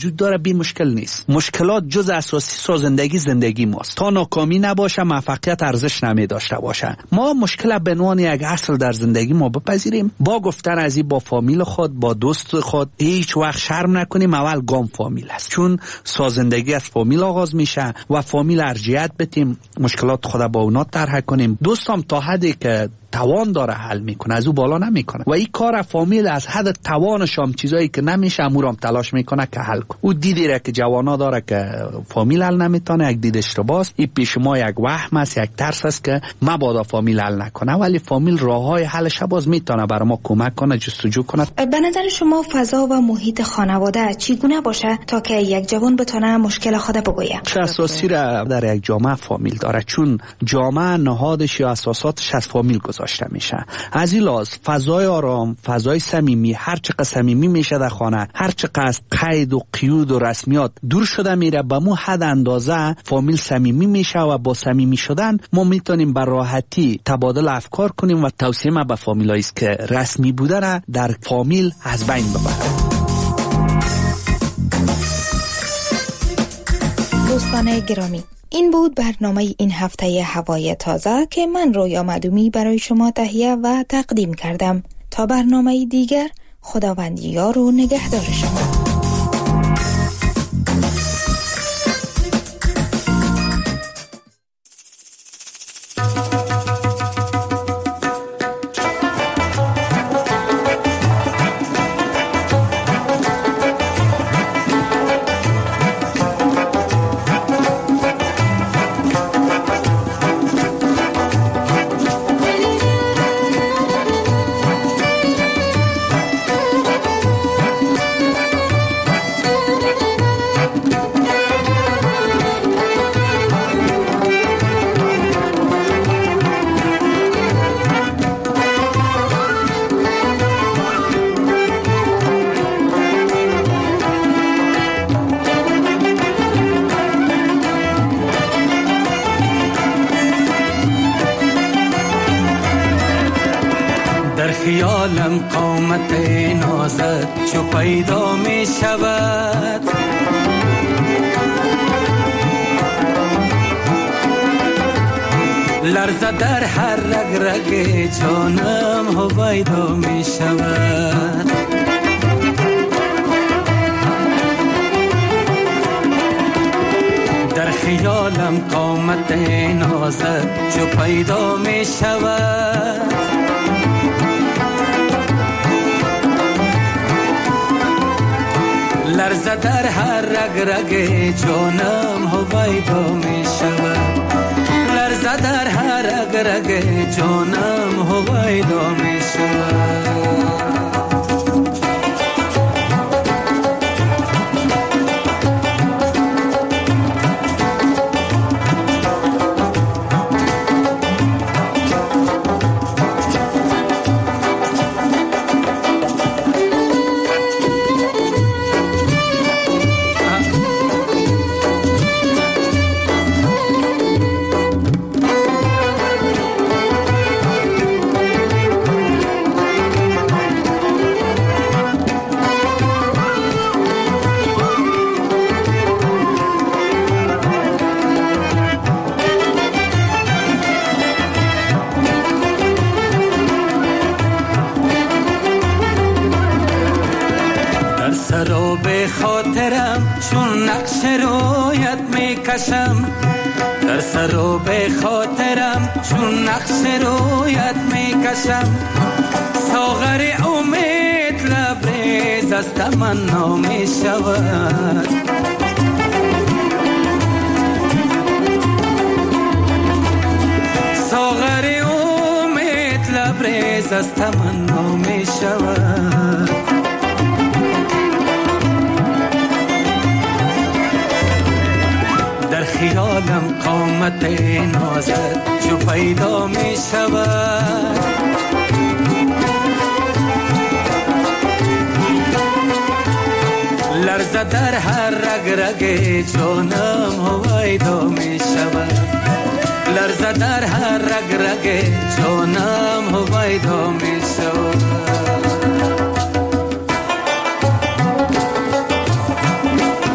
وجود داره، بی مشکل نیست. مشکلات جز اساسی سازندگی زندگی ماست. تا ناکامی نباشه موفقیت ارزش نمی داشته باشه. ما مشکل به عنوان یک اصل در زندگی ما بپذیریم. با گفتن از این با فامیل خود، با دوست خود هیچ وقت شرم نکنیم. اول گام فامیل است، چون سازندگی از فامیل آغاز میشه و فامیل ارجحیت بدیم، مشکلات خود با اونا طرح کنیم. دوستم تا حدی که توان داره حل میکنه، از او بالا نمیکنه و این کار فامیل از حد توانش هم چیزایی که نمیشه امورم تلاش میکنه که حل کنه. او دیدی را که جوانا داره که فامیل حل نمیتونه، یک دید اشتباهه. این پیش ما یک وهم است، یک ترس است که مبادا فامیل حل نکنه، ولی فامیل راههای حلش باز میتونه برای ما کمک کنه، جستجو کنه. به نظر شما فضا و محیط خانواده چگونه باشه تا که یک جوان بتونه مشکل خود بگویه؟ چه اساسی را در یک جامعه فامیل داره، چون جامعه نهادش یا اساساتش از فامیل گذاشته میشه. از این لحاظ فضای آرام، فضای صمیمی، هر چقدر صمیمی میشه در خانه، هر چقدر قید و قیود و رسمیات دور شده میره، به مو حد اندازه فامیل صمیمی میشه و با صمیمی شدن ما میتونیم به راحتی تبادل افکار کنیم و توصیه ما به فامیلایی است که رسمی بودن در فامیل از بین ببرن. دوستان گرامی، این بود برنامه این هفته هوای تازه که من رویا معدومی برای شما تهیه و تقدیم کردم. تا برنامه دیگر، خداوند یار و نگهدار شما. خیالم قامت نازت چو پیدا می شود، لرزه در هر رگ رگ جانم هویدا می شود. در خیالم قامت نازت چو پیدا می شود، لرزه در هر رگ رگ جانم هویدا می شود، لرزه در هر رگ رگ جانم هویدا می شود. چون نقش رویت میکشم، در سر و به خاطرم چون نقش رویت میکشم، ساغر امید لبریز از تمنا میشود، ساغر امید لبریز از تمنا میشود. در خیالم قامت نازت چو پیدا می شود، لرزه در هر رگ رگ جانم هویدا می شود، لرزه در هر رگ رگ جانم هویدا می شود.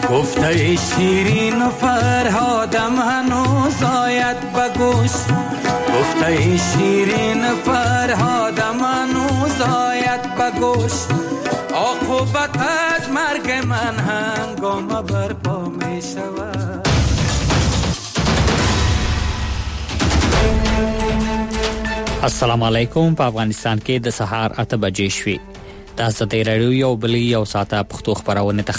گفته شیرین فرهادم هنوز آید بگوش گفته شیرین فرهادم هنوز آید بگوش عاقبت از مرگ من هنگام برپا می شود. السلام علیکم. په افغانستان کې د سهار 8 بجې شوې. تاسو ته رادیو یو بلی یو ساعته پښتو خبرونه